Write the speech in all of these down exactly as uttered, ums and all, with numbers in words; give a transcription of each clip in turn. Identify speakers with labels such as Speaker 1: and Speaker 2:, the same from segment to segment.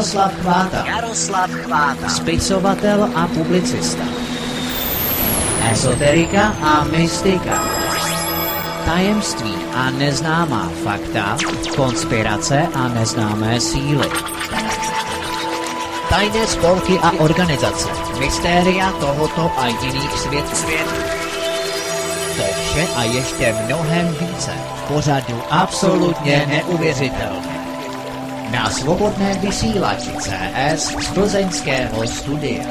Speaker 1: Jaroslav Chváta.
Speaker 2: Jaroslav Chváta.
Speaker 1: Spisovatel a publicista. Ezoterika a mystika. Tajemství a neznámá fakta. Konspirace a neznámé síly. Tajné spolky a organizace. Mystéria tohoto a jiných světů. To vše a ještě mnohem více. Pořadu absolutně neuvěřitelné. Na svobodném vysílači C S z plzeňského studia.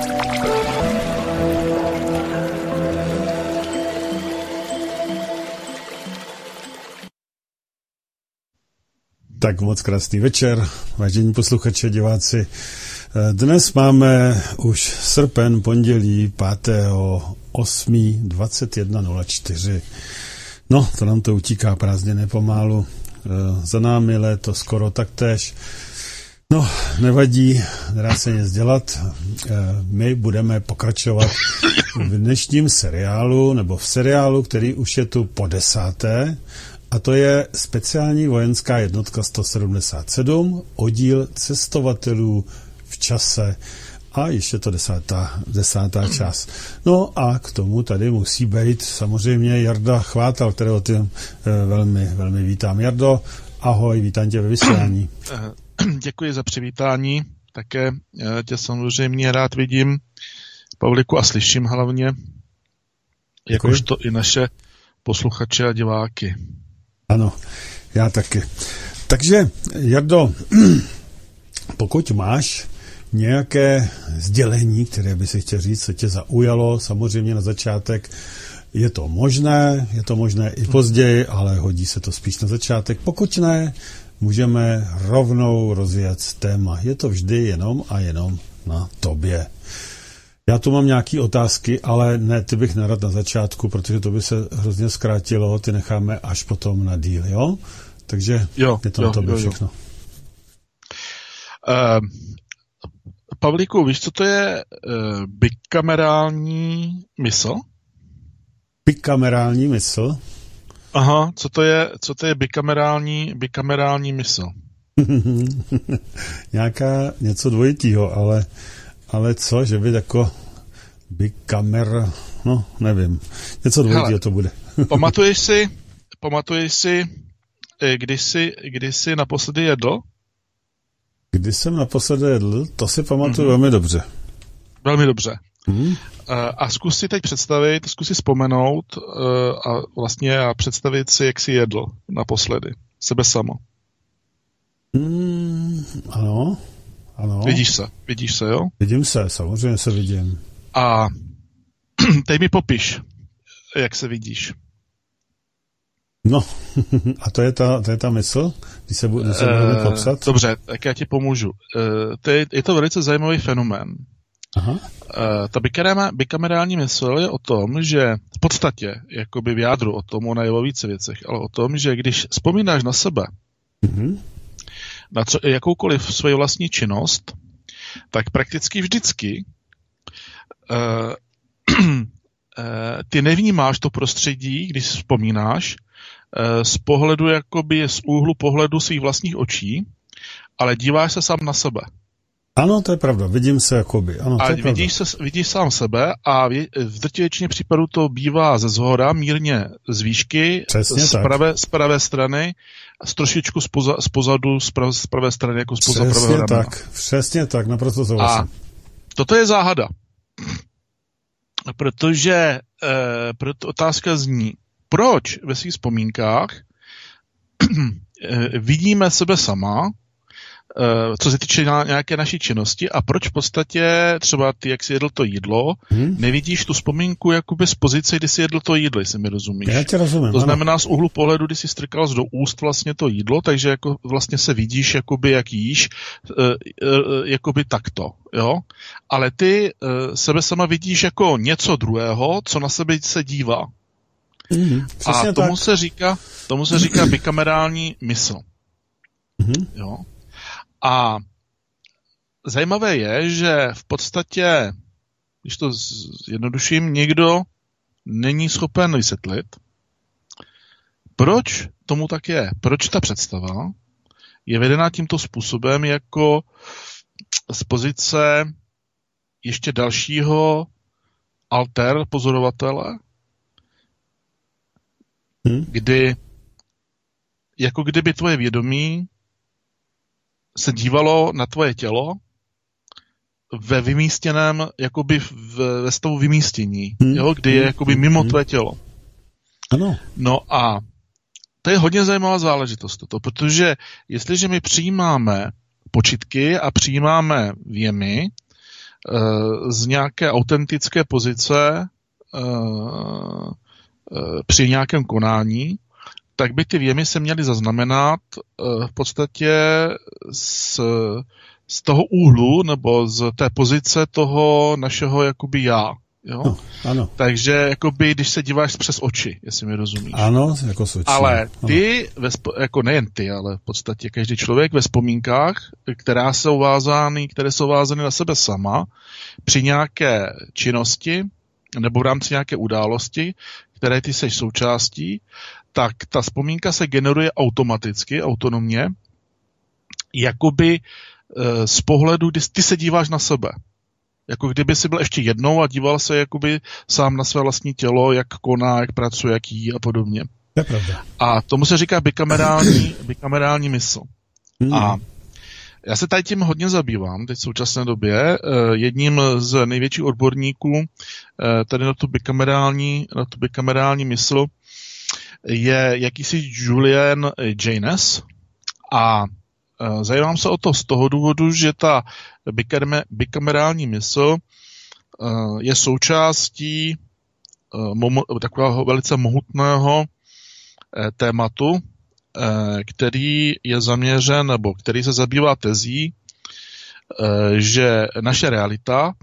Speaker 3: Tak moc krásný večer, vážení posluchači a diváci. Dnes máme už srpen, pondělí pátého osmého dvacet jedna nula čtyři. No, to nám to utíká prázdně pomalu. Za námi léto skoro taktéž. No, nevadí, nedá se nic dělat. My budeme pokračovat v dnešním seriálu, nebo v seriálu, který už je tu po desáté, a to je speciální vojenská jednotka sto sedmdesát sedm, oddíl cestovatelů v čase, a ještě to desátá, desátá část. No a k tomu tady musí být samozřejmě Jarda Chvátal, kterého ty e, velmi, velmi vítám. Jardo, ahoj, vítám tě ve vysílání.
Speaker 4: Děkuji za přivítání, také tě samozřejmě rád vidím, Pavliku, a slyším hlavně, jakožto i naše posluchače a diváky.
Speaker 3: Ano, já taky. Takže, Jardo, pokud máš nějaké sdělení, které by si chtěl říct, co tě zaujalo, samozřejmě na začátek je to možné, je to možné i později, ale hodí se to spíš na začátek. Pokud ne, můžeme rovnou rozjet téma. Je to vždy jenom a jenom na tobě. Já tu mám nějaké otázky, ale ne, ty bych nerad na začátku, protože to by se hrozně zkrátilo, ty necháme až potom na díl, jo? Takže
Speaker 4: jo,
Speaker 3: je to
Speaker 4: jo,
Speaker 3: na tobě
Speaker 4: jo,
Speaker 3: všechno.
Speaker 4: Uh, Pavlíku, víš, co to je uh, bikamerální mysl?
Speaker 3: Bikamerální mysl?
Speaker 4: Aha, co to je, co to je bikamerální, bikamerální mysl?
Speaker 3: Nějaká něco dvojitýho, ale, ale co, že by jako bikamer, no, nevím. Něco dvojitýho to bude.
Speaker 4: pamatuješ si, pamatuješ si, kdy jsi, kdy jsi naposledy jedl?
Speaker 3: Když jsem naposledy jedl, to si pamatuju mm-hmm. velmi dobře.
Speaker 4: Velmi dobře.
Speaker 3: Mm-hmm.
Speaker 4: A zkus si teď představit, zkus si vzpomenout a vlastně a představit si, jak jsi jedl naposledy. Sebe samo.
Speaker 3: Mm, ano, ano.
Speaker 4: Vidíš se, vidíš se, jo?
Speaker 3: Vidím se, samozřejmě se vidím.
Speaker 4: A teď mi popiš, jak se vidíš.
Speaker 3: No, a to je ta, to je ta mysl, když se budu uh, popsat?
Speaker 4: Dobře, tak já ti pomůžu. Uh, to je, je to velice zajímavý fenomén.
Speaker 3: Aha.
Speaker 4: Uh, ta bikamerální mysl je o tom, že v podstatě, jakoby v jádru o tom, ona je o více věcech, ale o tom, že když vzpomínáš na sebe, mm-hmm. na co, jakoukoliv svoji vlastní činnost, tak prakticky vždycky uh, uh, ty nevnímáš to prostředí, když vzpomínáš, z pohledu, jakoby z úhlu pohledu svých vlastních očí, ale díváš se sám na sebe.
Speaker 3: Ano, to je pravda, vidím se jakoby. Ano, to
Speaker 4: a
Speaker 3: je
Speaker 4: vidíš, se, vidíš sám sebe a v drtivé většině případů to bývá ze zhora, mírně z výšky, z pravé, z pravé strany, z trošičku z, poza, z pozadu, z pravé, z pravé strany, jako z poza pravého ramena.
Speaker 3: Přesně tak, přesně tak, naprosto souhlasím.
Speaker 4: A toto je záhada. Protože e, proto otázka zní, proč ve svých vzpomínkách vidíme sebe sama, co se týče nějaké naší činnosti, a proč v podstatě třeba ty, jak jsi jedl to jídlo, hmm. nevidíš tu vzpomínku jakoby z pozice, kdy jsi jedl to jídlo, jestli mi rozumíš.
Speaker 3: Já tě rozumím.
Speaker 4: To znamená z úhlu pohledu, kdy jsi strkal do úst vlastně to jídlo, takže jako vlastně se vidíš, jakoby jak jíš, jakoby takto, jo. Ale ty sebe sama vidíš jako něco druhého, co na sebe se dívá.
Speaker 3: Mm,
Speaker 4: a tomu se říká, tomu se říká bikamerální mysl.
Speaker 3: Mm-hmm.
Speaker 4: Jo. A zajímavé je, že v podstatě, když to zjednoduším, někdo není schopen vysvětlit, proč tomu tak je. Proč ta představa je vedená tímto způsobem jako z pozice ještě dalšího alter pozorovatele, hmm. kdy jako kdyby tvoje vědomí se dívalo na tvoje tělo ve vymístěném, jakoby v, ve stavu vymístění, hmm. jo, kdy je jakoby mimo hmm. tvoje tělo.
Speaker 3: Ano.
Speaker 4: No a to je hodně zajímavá záležitost toto, protože jestliže my přijímáme počitky a přijímáme věmy uh, z nějaké autentické pozice uh, uh, při nějakém konání, tak by ty věmy se měly zaznamenat uh, v podstatě z, z toho úhlu nebo z té pozice toho našeho jakoby já. Jo?
Speaker 3: No, ano.
Speaker 4: Takže jakoby, když se díváš přes oči, jestli mi rozumíš.
Speaker 3: Ano, jako s oči.
Speaker 4: Ale ty, ve spo, jako nejen ty, ale v podstatě každý člověk ve vzpomínkách, která jsou vázány, které jsou vázány na sebe sama, při nějaké činnosti nebo v rámci nějaké události, které ty seš součástí, tak ta vzpomínka se generuje automaticky, autonomně, jakoby e, z pohledu, kdy ty se díváš na sebe. Jako kdyby si byl ještě jednou a díval se jakoby sám na své vlastní tělo, jak koná, jak pracuje, jak jí a podobně.
Speaker 3: To je pravda.
Speaker 4: A tomu se říká bikamerální, bikamerální mysl.
Speaker 3: Hmm.
Speaker 4: A já se tady tím hodně zabývám teď v současné době. Jedním z největších odborníků tady na tu bikamerální, na tu bikamerální mysl je jakýsi Julian Jaynes. A zajímám se o to z toho důvodu, že ta bikamerální mysl je součástí takového velice mohutného tématu, který je zaměřen, nebo který se zabývá tezí, že naše realita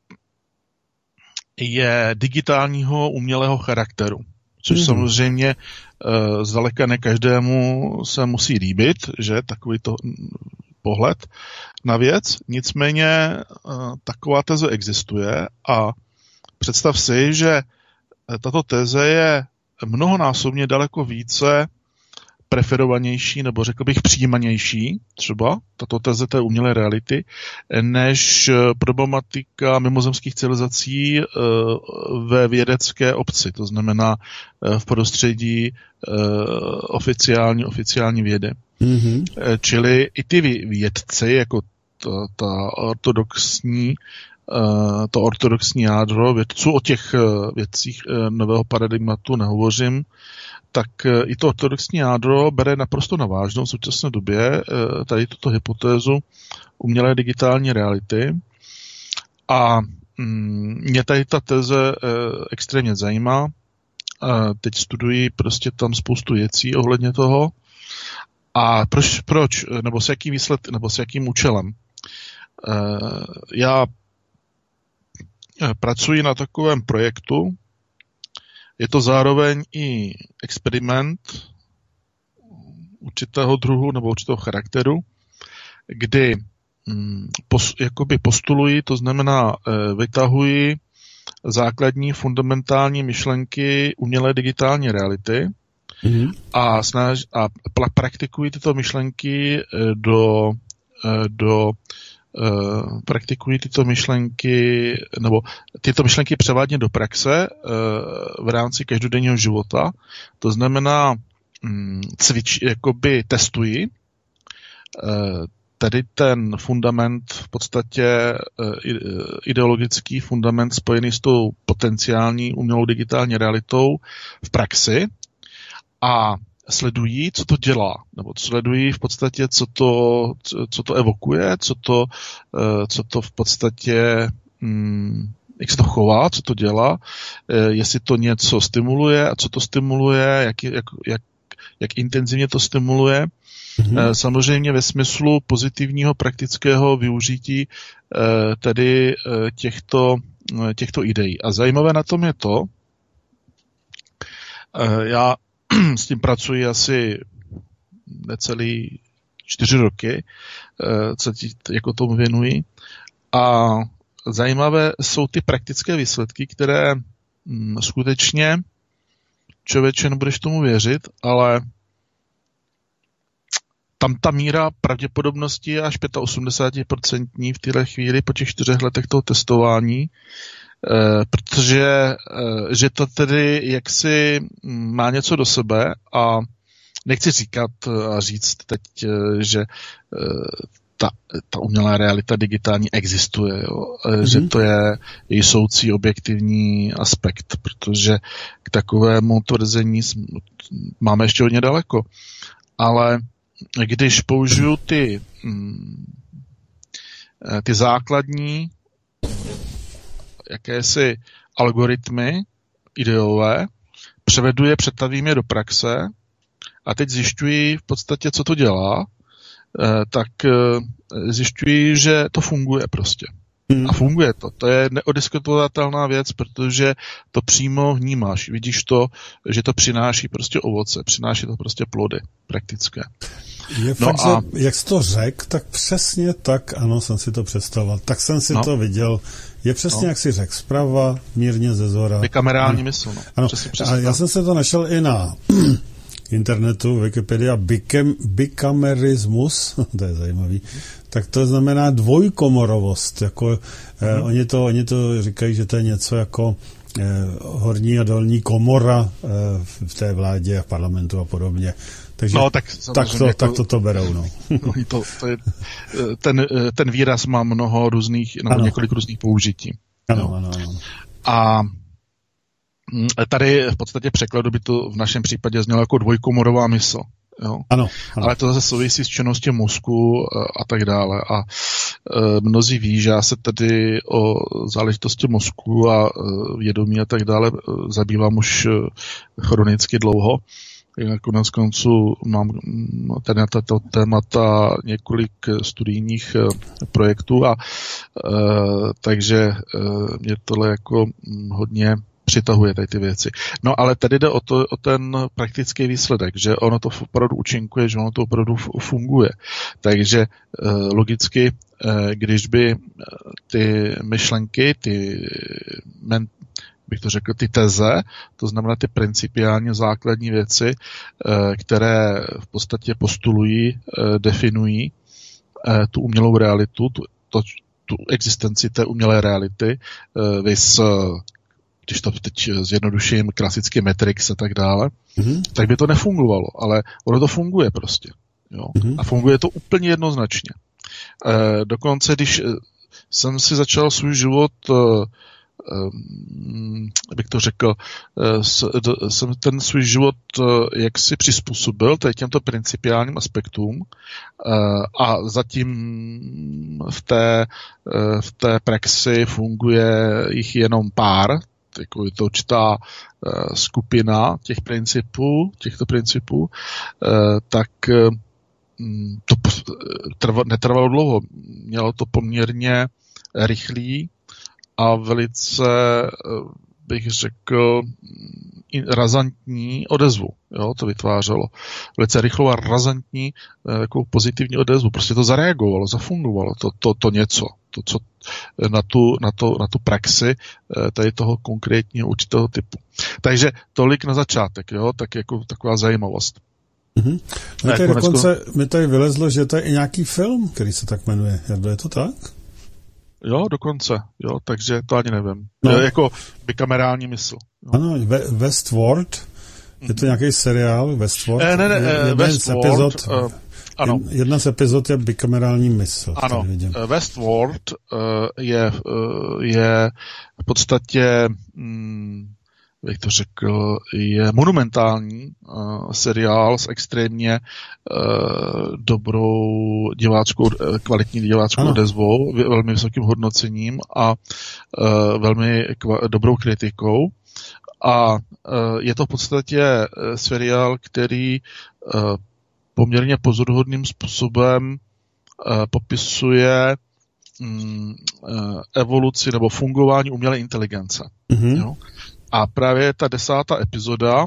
Speaker 4: je digitálního umělého charakteru. Což mm. samozřejmě uh, zdaleka ne každému se musí líbit, že takový to pohled na věc. Nicméně uh, taková teze existuje a představ si, že tato teze je mnohonásobně daleko více preferovanější, nebo řekl bych přijímanější, třeba tato teze té umělé reality, než problematika mimozemských civilizací ve vědecké obci, to znamená v prostředí oficiální, oficiální vědy. Mm-hmm. Čili i ty vědci, jako ta, ta ortodoxní, to ortodoxní jádro vědců, o těch vědcích nového paradigmatu nehovořím, tak i to ortodoxní jádro bere naprosto na vážnou v současné době tady tuto hypotézu umělé digitální reality. A mě tady ta teze extrémně zajímá. Teď studuji prostě tam spoustu věcí ohledně toho. A proč, proč nebo s jakým výsled, nebo s jakým účelem? Já pracuji na takovém projektu. Je to zároveň i experiment určitého druhu nebo určitého charakteru, kdy hm, pos, jakoby postuluji, to znamená e, vytahuji základní fundamentální myšlenky umělé digitální reality mm-hmm. a, snaž, a pra, praktikuji tyto myšlenky do, do Uh, praktikují tyto myšlenky, nebo tyto myšlenky převádně do praxe uh, v rámci každodenního života. To znamená, um, cvič, jakoby testuji uh, tady ten fundament, v podstatě uh, ideologický fundament spojený s tou potenciální umělou digitální realitou v praxi a sledují, co to dělá, nebo sledují v podstatě, co to, co to evokuje, co to, co to v podstatě, jak se to chová, co to dělá, jestli to něco stimuluje a co to stimuluje, jak, jak, jak, jak intenzivně to stimuluje. Mm-hmm. Samozřejmě ve smyslu pozitivního praktického využití tedy těchto, těchto ideí. A zajímavé na tom je to, já s tím pracuji asi necelý čtyři roky, co ti jako tomu věnuji. A zajímavé jsou ty praktické výsledky, které hm, skutečně, člověče, nebudeš tomu věřit, ale tam ta míra pravděpodobnosti je až osmdesát pět procent v téhle chvíli po těch čtyřech letech toho testování, protože že to tedy jaksi má něco do sebe a nechci říkat a říct teď, že ta, ta umělá realita digitální existuje, jo? Mm-hmm. Že to je jsoucí objektivní aspekt, protože k takovému tvrzení máme ještě hodně daleko. Ale když použiju ty, ty základní jakési algoritmy ideové, převedu je, přetavím je do praxe a teď zjišťuji v podstatě, co to dělá, tak zjišťuji, že to funguje prostě. Hmm. A funguje to. To je neodiskutovatelná věc, protože to přímo vnímáš. Vidíš to, že to přináší prostě ovoce, přináší to prostě plody praktické.
Speaker 3: Je no fakt, a... že jak jsi to řekl, tak přesně tak, ano, jsem si to představoval. Tak jsem si no. to viděl. Je přesně, no. jak jsi řekl, zprava, mírně ze zhora.
Speaker 4: Bikamerální mysl, no.
Speaker 3: Ano, přesně, přesně a já jsem se to našel i na internetu, Wikipedia, bikam, bikamerismus, to je zajímavý, tak to znamená dvojkomorovost. Jako, mm-hmm. eh, oni, to, oni to říkají, že to je něco jako eh, horní a dolní komora eh, v té vládě a v parlamentu a podobně. Takže
Speaker 4: no, tak,
Speaker 3: tak, to, tak to to berou. No.
Speaker 4: to, to je, ten, ten výraz má mnoho různých, nebo ano. několik různých použití.
Speaker 3: Ano, no. ano, ano.
Speaker 4: A tady v podstatě překladu by to v našem případě znělo jako dvojkomorová mysl. Jo?
Speaker 3: Ano, ano.
Speaker 4: Ale to zase souvisí s činností mozku a tak dále. A e, mnozí ví, že já se tady o záležitosti mozku a e, vědomí a tak dále zabývám už chronicky dlouho. Konec konců mám tady na tato témata několik studijních projektů a e, takže e, mě tohle jako hodně přitahuje tady ty věci. No ale tady jde o, to, o ten praktický výsledek, že ono to opravdu účinkuje, že ono to opravdu funguje. Takže e, logicky, e, když by ty myšlenky, ty men, bych to řekl, ty teze, to znamená ty principiálně základní věci, e, které v podstatě postulují, e, definují e, tu umělou realitu, tu, to, tu existenci té umělé reality, e, vys když to teď zjednoduším, klasický Matrix a tak dále, mm-hmm. tak by to nefungovalo, ale ono to funguje prostě. Jo? Mm-hmm. A funguje to úplně jednoznačně. E, dokonce, když jsem si začal svůj život, e, e, bych to řekl, e, s, d, jsem ten svůj život e, jaksi přizpůsobil tady těmto principiálním aspektům e, a zatím v té, e, v té praxi funguje jich jenom pár, jako je to určitá uh, skupina těch principů, těchto principů, uh, tak um, to trva, netrvalo dlouho. Mělo to poměrně rychlý a velice, uh, bych řekl, razantní odezvu. Jo, to vytvářelo. Velice rychlou a razantní uh, jako pozitivní odezvu. Prostě to zareagovalo, zafungovalo to, to, to něco. To, co na tu, na, to, na tu praxi tady toho konkrétního určitého typu. Takže tolik na začátek, jo, tak jako taková zajímavost.
Speaker 3: Mm-hmm. My tady dokonce mi tady vylezlo, že to je i nějaký film, který se tak jmenuje. Jardo, je to tak?
Speaker 4: Jo, dokonce, jo, takže to ani nevím. No. Je jako bikamerální mysl. Jo.
Speaker 3: Ano, Westworld, je to nějaký seriál, Westworld?
Speaker 4: Ne, ne, ne, Westworld, epizod, uh, ano.
Speaker 3: Jedna z epizod je bikamerální mysl.
Speaker 4: Ano, Westworld uh, je, uh, je v podstatě, um, jak to řekl, je monumentální uh, seriál s extrémně uh, dobrou diváckou, kvalitní diváckou ano. odezvou, velmi vysokým hodnocením a uh, velmi kva- dobrou kritikou. A uh, je to v podstatě seriál, který uh, poměrně pozoruhodným způsobem uh, popisuje um, uh, evoluci nebo fungování umělé inteligence. Mm-hmm. Jo? A právě ta desátá epizoda uh,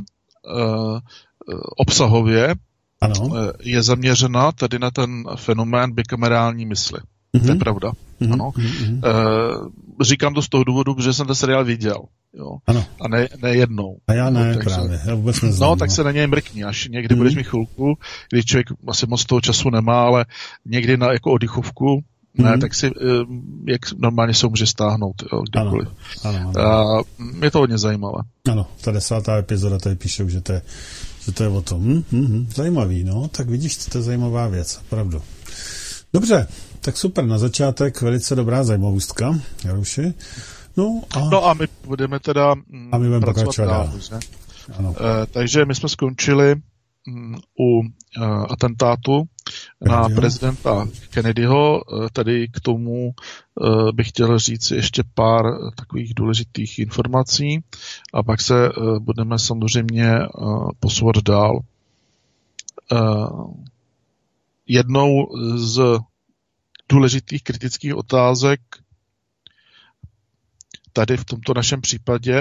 Speaker 4: obsahově
Speaker 3: ano.
Speaker 4: uh, je zaměřena tady na ten fenomén bikamerální mysli. Mm-hmm. To je pravda.
Speaker 3: mm-hmm,
Speaker 4: ano.
Speaker 3: Mm-hmm.
Speaker 4: E, říkám to z toho důvodu, že jsem ten seriál viděl. Jo.
Speaker 3: Ano.
Speaker 4: A ne, ne jednou.
Speaker 3: A já ne,
Speaker 4: no, takže,
Speaker 3: právě. Já vůbec neznám.
Speaker 4: No, tak se na něj mrkni, až někdy mm. budeš mít chvilku, když člověk asi moc toho času nemá, ale někdy na jako oddychovku, mm. ne, tak si, jak normálně se může stáhnout, jo, kdekoliv.
Speaker 3: Ano, ano, ano.
Speaker 4: A je to hodně zajímavé.
Speaker 3: Ano, ta desátá epizoda tady píše, že to je, že to je o tom. Hm, hm, hm, zajímavý, no, tak vidíš, to je zajímavá věc, opravdu. Dobře, tak super, na začátek velice dobrá zajímavostka, Jaruši. No a,
Speaker 4: no a my budeme teda
Speaker 3: a my budeme pokračovat dál.
Speaker 4: Ano. E, takže my jsme skončili m, u e, atentátu na prezidenta Kennedyho. E, tady k tomu e, bych chtěl říct ještě pár takových důležitých informací a pak se e, budeme samozřejmě e, posouvat dál. E, jednou z důležitých kritických otázek tady v tomto našem případě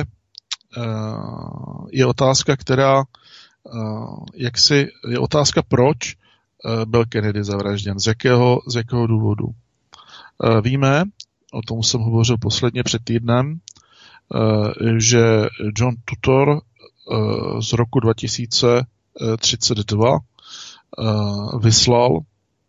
Speaker 4: je otázka, která jaksi je otázka, proč byl Kennedy zavražděn, z jakého, z jakého důvodu. Víme, o tom jsem hovořil posledně před týdnem, že John Tutor z roku dva tisíce třicet dva vyslal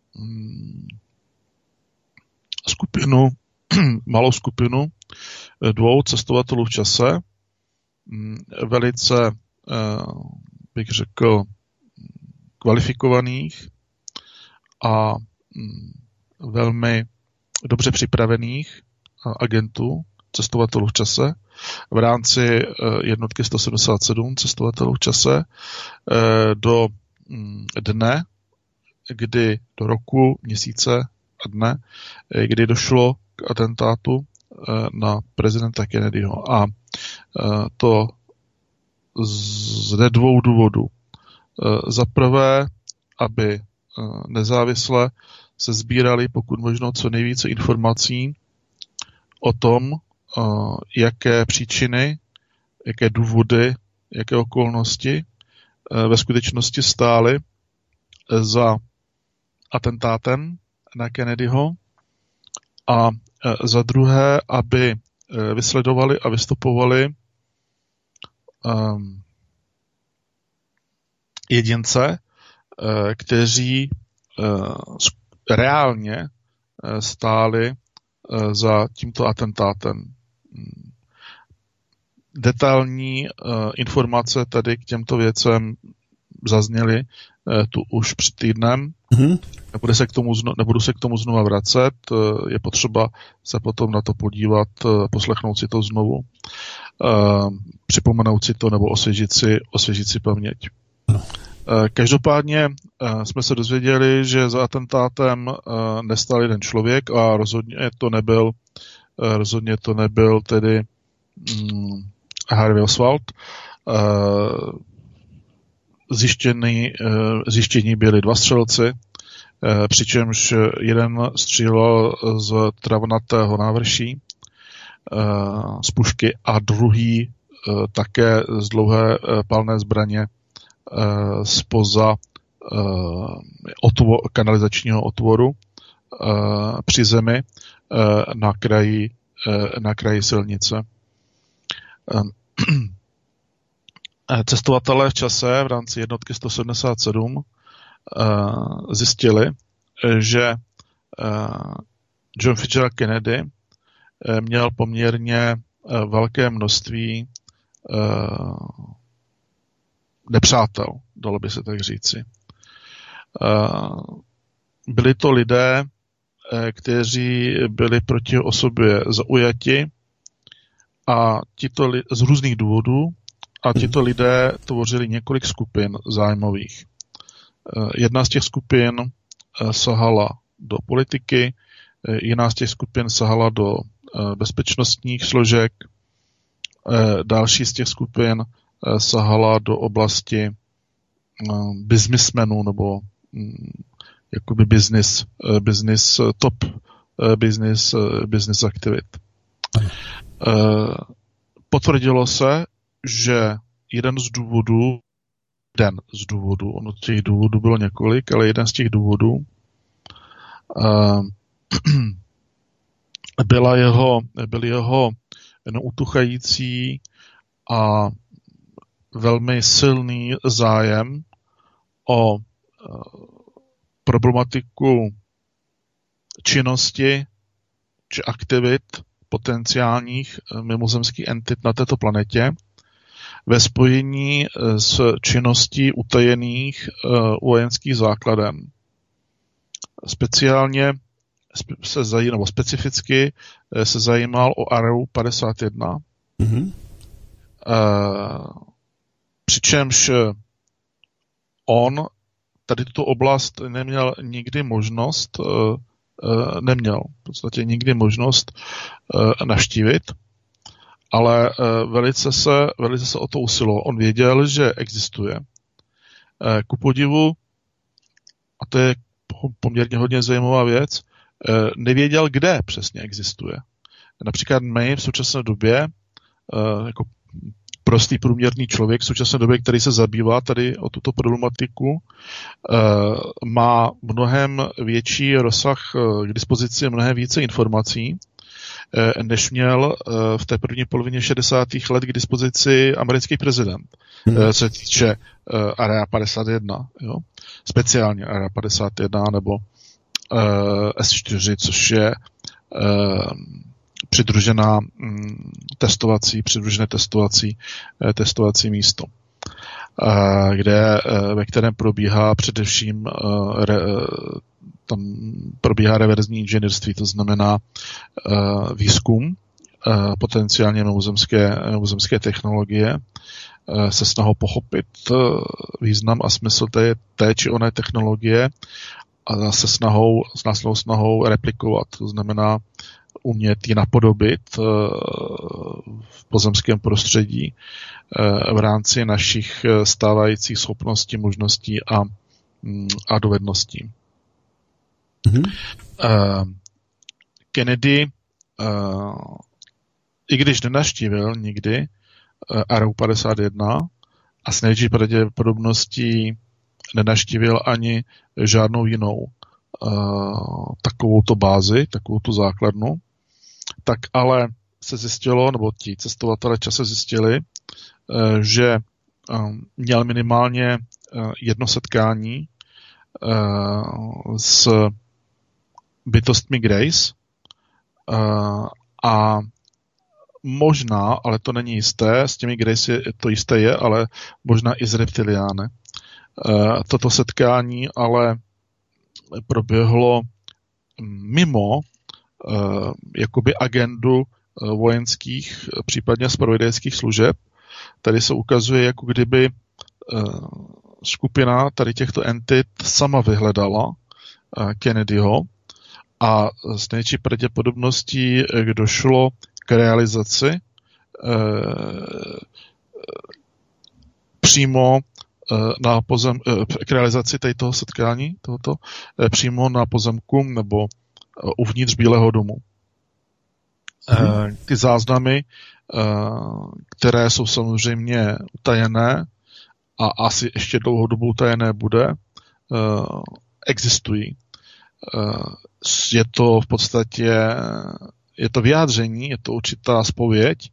Speaker 4: skupinu, malou skupinu dvou cestovatelů v čase, velice, bych řekl, kvalifikovaných a velmi dobře připravených agentů, cestovatelů v čase, v rámci jednotky sto sedmdesát sedm cestovatelů v čase do dne, kdy do roku, měsíce a dne, kdy došlo k atentátu na prezidenta Kennedyho. A to ze dvou důvodů. Za prvé, aby nezávisle se sbírali pokud možno co nejvíce informací o tom, jaké příčiny, jaké důvody, jaké okolnosti ve skutečnosti stály za atentátem na Kennedyho, a za druhé, aby vysledovali a vystupovali um, jedince, uh, kteří uh, reálně uh, stáli uh, za tímto atentátem. Detailní uh, informace tady k těmto věcem zazněly uh, tu už před týdnem. Mm-hmm. Nebudu se k tomu, nebudu se k tomu znova vracet, je potřeba se potom na to podívat, poslechnout si to znovu, připomenout si to nebo osvěžit si, osvěžit si paměť. No. Každopádně jsme se dozvěděli, že za atentátem nestál jeden člověk a rozhodně to nebyl, rozhodně to nebyl tedy hm, Harvey Oswald. Zjištění, zjištění byli dva střelci, přičemž jeden střílel z travnatého návrší z pušky a druhý také z dlouhé palné zbraně zpoza otvo, kanalizačního otvoru při zemi na kraji, na kraji silnice. Cestovatelé v čase v rámci jednotky sto sedmdesát sedm zjistili, že John Fitzgerald Kennedy měl poměrně velké množství nepřátel, dalo by se tak říci. Byli to lidé, kteří byli proti osobě zaujati a tito li- z různých důvodů a tito lidé tvořili několik skupin zájmových. Jedna z těch skupin sahala do politiky, jiná z těch skupin sahala do bezpečnostních složek, další z těch skupin sahala do oblasti businessmenů nebo jakoby business, business top business, business aktivit. Potvrdilo se, že jeden z důvodů, jeden z důvodů, ono těch důvodů bylo několik, ale jeden z těch důvodů uh, byla jeho, byl jeho neutuchající a velmi silný zájem o problematiku činnosti či aktivit potenciálních mimozemských entit na této planetě ve spojení s činností utajených vojenských základen. Speciálně se zajímal, nebo specificky se zajímal o Area padesát jedna. Mm-hmm. Přičemž on tady tuto oblast neměl nikdy možnost, neměl v podstatě nikdy možnost navštívit, ale velice se, velice se o to usiloval. On věděl, že existuje. Ku podivu, a to je poměrně hodně zajímavá věc, nevěděl, kde přesně existuje. Například my v současné době, jako prostý průměrný člověk v současné době, který se zabývá tady o tuto problematiku, má mnohem větší rozsah k dispozici, mnohem více informací, než měl v té první polovině šedesátých let k dispozici americký prezident, hmm. co se týče Area padesát jedna, jo? Speciálně Area padesát jedna nebo S čtyři, což je přidružená testovací, přidružené testovací, testovací místo, kde, ve kterém probíhá především re, tam probíhá reverzní inženýrství, to znamená výzkum potenciálně mimozemské, mimozemské technologie se snahou pochopit význam a smysl té, té či oné technologie a se snahou, s následnou snahou replikovat, to znamená umět ji napodobit v pozemském prostředí v rámci našich stávajících schopností, možností a, a dovedností. Mm-hmm. Kennedy, i když nenavštívil nikdy Area padesát jedna a s největší pravděpodobností nenavštívil ani žádnou jinou takovouto bázi, takovouto základnu, tak ale se zjistilo, nebo ti cestovatelé čase zjistili, že měl minimálně jedno setkání s bytostmi Grace a možná, ale to není jisté, s těmi Grace je, to jisté je, ale možná i s reptiliány. Toto setkání ale proběhlo mimo jakoby agendu vojenských, případně zpravodajských služeb. Tady se ukazuje, jako kdyby skupina tady těchto entit sama vyhledala Kennedyho a s největší pravděpodobností došlo k realizaci přímo na pozem, k realizaci toho setkání tohoto, přímo na pozemku nebo uvnitř Bílého domu. Hmm. Ty záznamy, které jsou samozřejmě utajené a asi ještě dlouhou dobu utajené bude, existují. Je to v podstatě je to vyjádření, je to určitá zpověď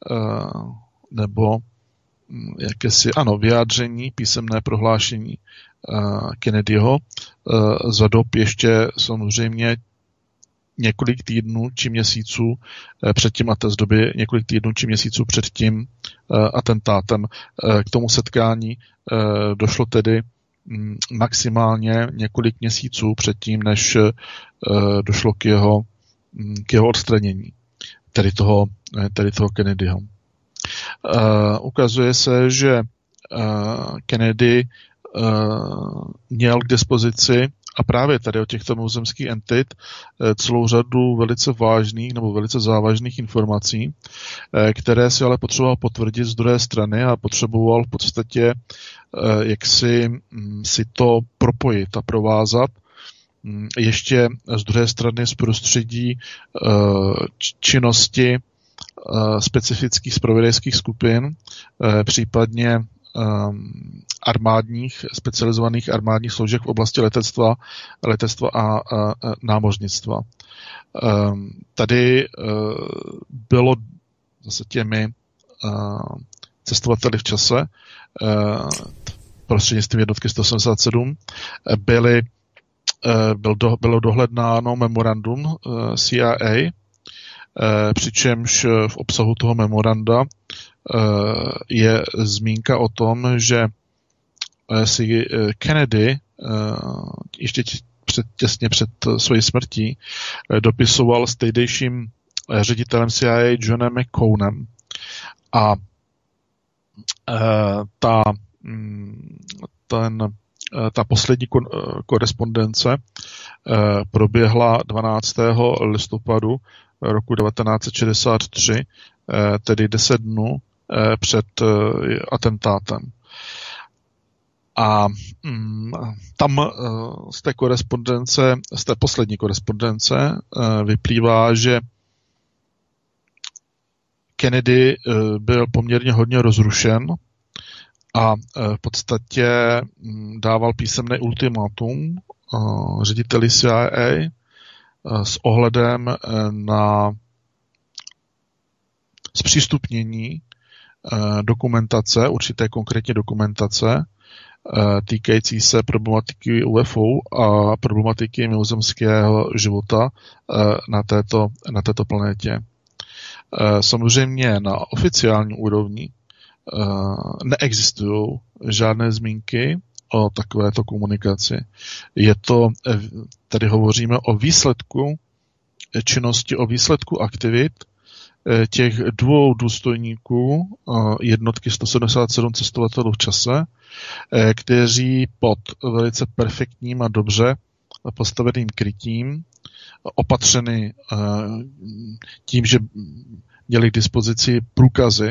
Speaker 4: nebo jakési, ano, vyjádření, písemné prohlášení uh, Kennedyho uh, za dob ještě samozřejmě několik týdnů či měsíců uh, před tím z doby několik týdnů či měsíců před tím uh, atentátem. Uh, k tomu setkání uh, došlo tedy um, maximálně několik měsíců před tím, než uh, došlo k jeho, um, k jeho odstranění, tedy toho, tedy toho Kennedyho. Uh, ukazuje se, že uh, Kennedy uh, měl k dispozici a právě tady o těchto mimozemských entit uh, celou řadu velice vážných nebo velice závažných informací, uh, které si ale potřeboval potvrdit z druhé strany a potřeboval v podstatě uh, jak si, um, si to propojit a provázat um, ještě z druhé strany z prostředí uh, činnosti specifických zpravodajských skupin, případně armádních, specializovaných armádních složek v oblasti letectva, letectva a, a námořnictva. Tady bylo zase těmi cestovateli v čase prostřednictvím jednotky sto osmdesát sedm byly, byl do, bylo dohlednáno memorandum C I A, přičemž v obsahu toho memoranda je zmínka o tom, že si Kennedy ještě před, těsně před svojí smrtí dopisoval s tehdejším ředitelem C I A Johnem McConem a ta, ten, ta poslední korespondence proběhla dvanáctého listopadu roku devatenáct set šedesát tři, tedy deset dnů před atentátem. A mm, tam z té korespondence, z té poslední korespondence vyplývá, že Kennedy byl poměrně hodně rozrušen a v podstatě dával písemné ultimátum řediteli C I A s ohledem na zpřístupnění dokumentace, určité konkrétně dokumentace týkající se problematiky U F O a problematiky mimozemského života na této, na této planetě. Samozřejmě na oficiální úrovni neexistují žádné zmínky o takovéto komunikaci. Je to, tady hovoříme o výsledku činnosti, o výsledku aktivit těch dvou důstojníků jednotky sto sedmdesát sedm cestovatelů v čase, kteří pod velice perfektním a dobře postaveným krytím, opatřeny tím, že měli k dispozici průkazy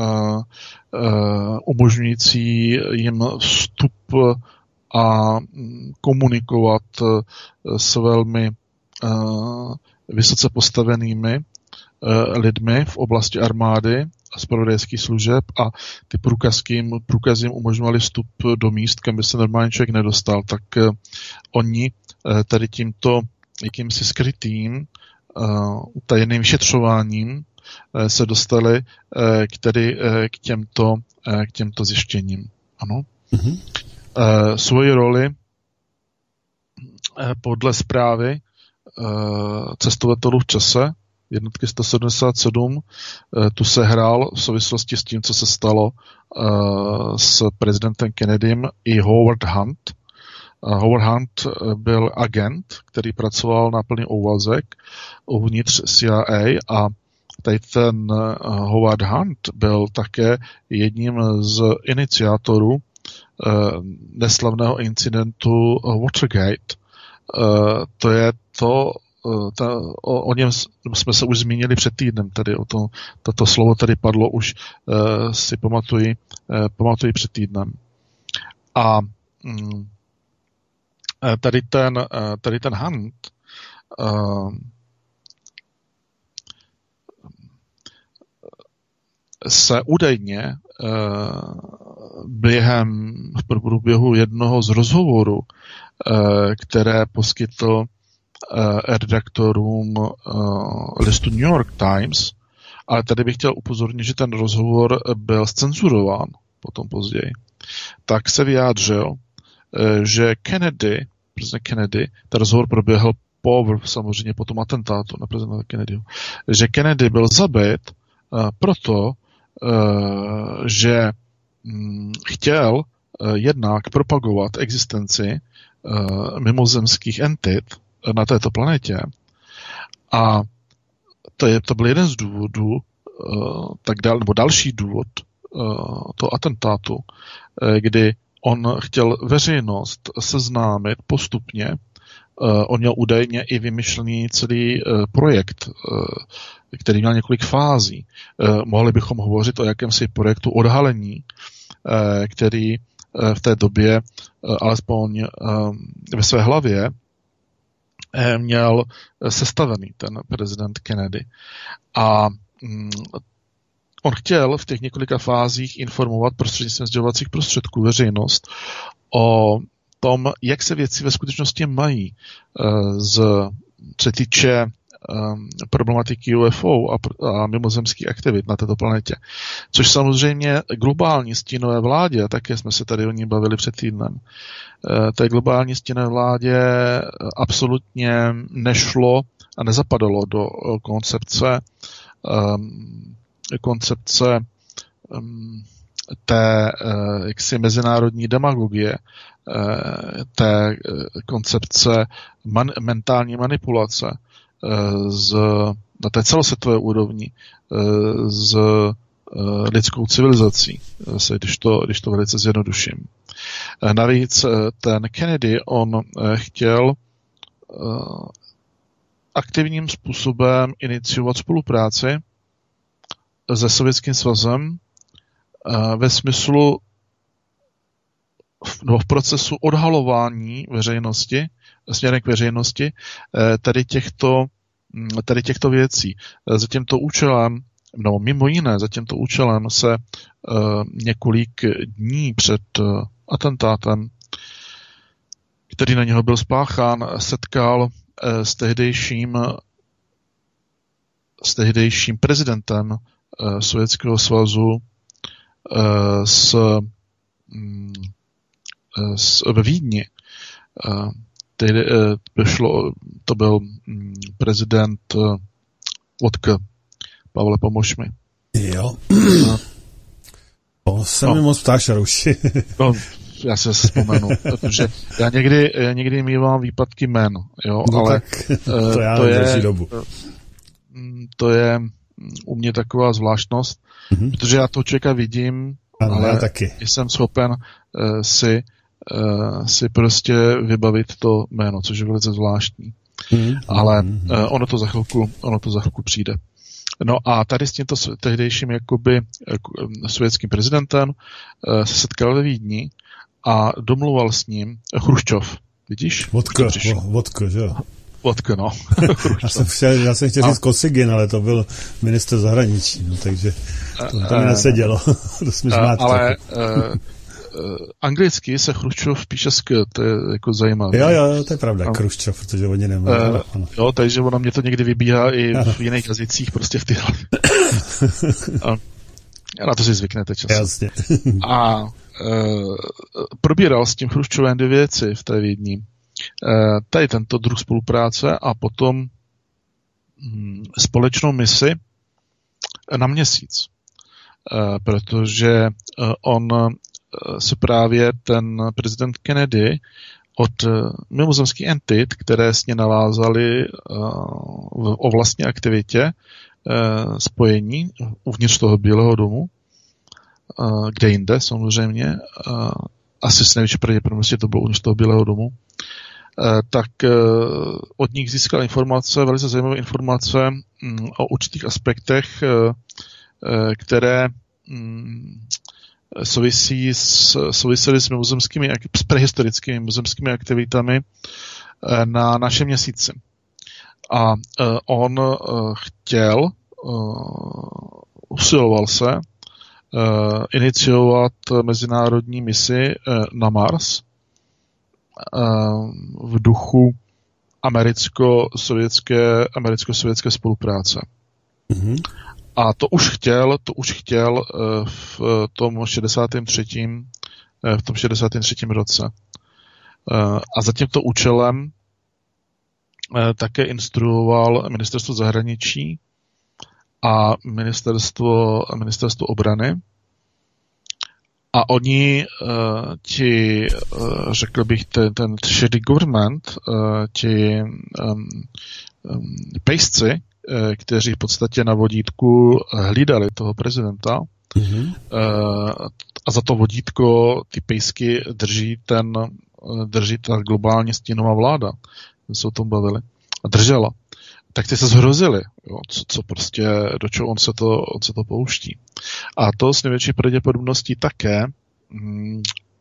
Speaker 4: umožňující jim vstup a komunikovat s velmi vysoce postavenými lidmi v oblasti armády a zpravodajských služeb a ty průkazky jim, průkazy jim umožňovaly vstup do míst, kam by se normálně člověk nedostal, tak oni tady tímto jakýmsi skrytým utajeným vyšetřováním se dostali k, tedy, k, těmto, k těmto zjištěním. Ano. Mm-hmm. Svoji roli podle zprávy cestovatelů v čase jednotky sto sedmdesát sedm tu se hrál v souvislosti s tím, co se stalo s prezidentem Kennedym i Howard Hunt. Howard Hunt byl agent, který pracoval na plný úvazek uvnitř C I A a tady ten Howard Hunt byl také jedním z iniciátorů neslavného incidentu Watergate. To je to, ta, o, o něm jsme se už zmínili před týdnem, tedy o to, toto slovo tady padlo už, uh, si pamatuji, uh, pamatuji před týdnem. A um, tady ten, uh, tady ten Hunt uh, se údajně uh, během v průběhu jednoho z rozhovorů, uh, které poskytl redaktorům listu New York Times, ale tady bych chtěl upozornit, že ten rozhovor byl zcenzurován potom později. Tak se vyjádřil, že Kennedy, prezident Kennedy, ten rozhovor proběhl po, samozřejmě po tom atentátu na prezidenta Kennedyho, že Kennedy byl zabit proto, že chtěl jednak propagovat existenci mimozemských entit na této planetě. A to, je, to byl jeden z důvodů, uh, tak dal, nebo další důvod uh, toho atentátu, uh, kdy on chtěl veřejnost seznámit postupně. Uh, on měl údajně i vymyšlený celý uh, projekt, uh, který měl několik fází. Uh, mohli bychom hovořit o jakémsi projektu odhalení, uh, který uh, v té době uh, alespoň uh, ve své hlavě měl sestavený ten prezident Kennedy. A mm, on chtěl v těch několika fázích informovat prostřednictvím sdělovacích prostředků veřejnost o tom, jak se věci ve skutečnosti mají z co se týče um, problematiky U F O a, a mimozemských aktivit na této planetě. Což samozřejmě globální stínové vládě, a také jsme se tady o ní bavili před týdnem, uh, té globální stínové vládě absolutně nešlo a nezapadalo do uh, koncepce um, koncepce um, té uh, jaksi mezinárodní demagogie, uh, té uh, koncepce man, mentální manipulace uh, z, na té celosvětové úrovni uh, s uh, lidskou civilizací, uh, když, to, když to velice zjednoduším. Uh, navíc uh, ten Kennedy, on uh, chtěl uh, aktivním způsobem iniciovat spolupráci se Sovětským svazem ve smyslu no, v procesu odhalování veřejnosti, směrem k veřejnosti, tady těchto, tady těchto věcí. Za tímto účelem, no mimo jiné, za tímto účelem se několik dní před atentátem, který na něho byl spáchán, setkal s tehdejším, s tehdejším prezidentem Sovětského svazu s, s, ve Vídni. Tehdy, šlo, to byl prezident Vodka. Pavle, pomož mi.
Speaker 3: Jo. To se mi moc ptáš, Rouši.
Speaker 4: No, já se vzpomenu, protože já někdy, já někdy mívám výpadky jmen, jo,
Speaker 3: no
Speaker 4: ale
Speaker 3: to, já
Speaker 4: to je,
Speaker 3: dobu.
Speaker 4: to je u mě taková zvláštnost, mm-hmm. protože já toho člověka vidím, ano, ale taky. Jsem schopen uh, si, uh, si prostě vybavit to jméno, což je velice zvláštní. Mm-hmm. Ale uh, ono to za chvilku, ono to za chvilku přijde. No a tady s tímto tehdejším jakoby sovětským prezidentem uh, se setkal ve Vídni a domluval s ním Chruščov. Vidíš?
Speaker 3: Vodka, vodka, že jo?
Speaker 4: Vodka, no.
Speaker 3: já, jsem chtěl, já jsem chtěl říct Kosygin, ale to byl ministr zahraničí, no, takže to, to mi nesedělo. To jsme
Speaker 4: ale uh, uh, anglicky se Chruščov píše sk, to je jako zajímavé.
Speaker 3: Jo, jo, to je pravda, no. Chruščov, protože oni nemají.
Speaker 4: Uh, jo, takže ono mě to někdy vybíhá i ano. v jiných jazycích, prostě v tyhle. A na to si zvyknete časem.
Speaker 3: Jasně.
Speaker 4: A uh, probíral s tím Chruščovem dvě věci v té Vídni. Uh, tady tento druh spolupráce a potom um, společnou misi na měsíc. Uh, protože uh, on uh, se právě ten prezident Kennedy od uh, mimozemských entit, které s ně navázaly uh, o vlastní aktivitě, uh, spojení uvnitř toho Bílého domu, uh, kde jinde samozřejmě, uh, asi s největší pravděpodobností to bylo uvnitř toho Bílého domu, uh, tak uh, od nich získal informace, velice zajímavé informace um, o určitých aspektech, uh, uh, které um, souvisí s, souvisely s mimozemskými, s prehistorickými mimozemskými aktivitami uh, na našem měsíci. A uh, on uh, chtěl, uh, usiloval se uh, iniciovat mezinárodní misi uh, na Mars uh, v duchu americko-sovětské, americko-sovětské spolupráce. Mm-hmm. A to už chtěl, to už chtěl uh, v tom šedesátém třetím Uh, v tom šedesátém třetím roce. Uh, a za tímto účelem také instruoval ministerstvo zahraničí a ministerstvo, ministerstvo obrany. A oni, ti, řekl bych, ten, ten shady government, ti um, um, pejsci, kteří v podstatě na vodítku hlídali toho prezidenta, mm-hmm. a za to vodítko ty pejsky drží ten, drží ta globální stínová vláda. Se o tom bavili. A držela. Tak ty se zhrozili, jo, co, co prostě, do čeho on se to, on se to pouští. A to s největší pravděpodobností také, hm,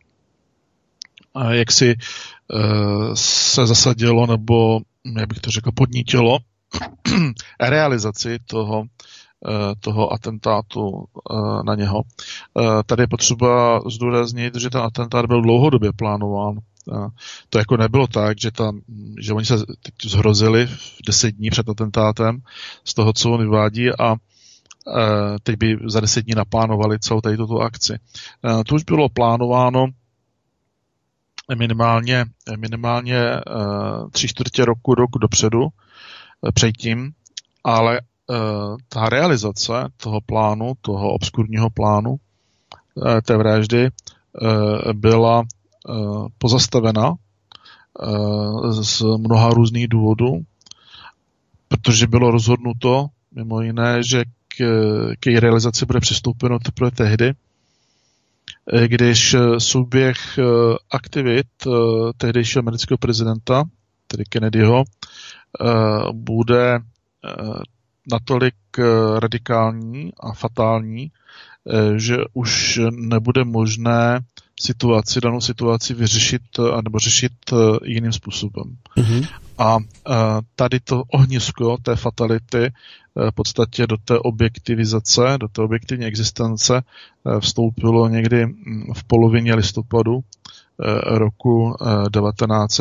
Speaker 4: jak si uh, se zasadilo, nebo, jak bych to řekl, podnítilo realizaci toho, uh, toho atentátu uh, na něho. Uh, tady je potřeba zdůraznit, že ten atentát byl dlouhodobě plánován To jako nebylo tak, že, tam, že oni se zhrozili v deset dní před atentátem z toho, co on vyvádí a teď by za deset dní naplánovali celou tady tuto akci. To už bylo plánováno minimálně, minimálně tři čtvrtě roku, roku dopředu, předtím, ale ta realizace toho plánu, toho obskurního plánu té vraždy byla pozastavena z mnoha různých důvodů, protože bylo rozhodnuto mimo jiné, že k, k její realizaci bude přistoupeno teprve tehdy, když souběh aktivit tehdejšího amerického prezidenta, tedy Kennedyho, bude natolik radikální a fatální, že už nebude možné situaci, danou situaci vyřešit nebo řešit jiným způsobem. Mm-hmm. A tady to ohnisko té fatality v podstatě do té objektivizace, do té objektivní existence vstoupilo někdy v polovině listopadu roku devatenáct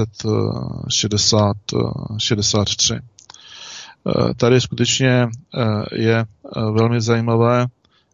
Speaker 4: šedesát tři. Tady skutečně je velmi zajímavé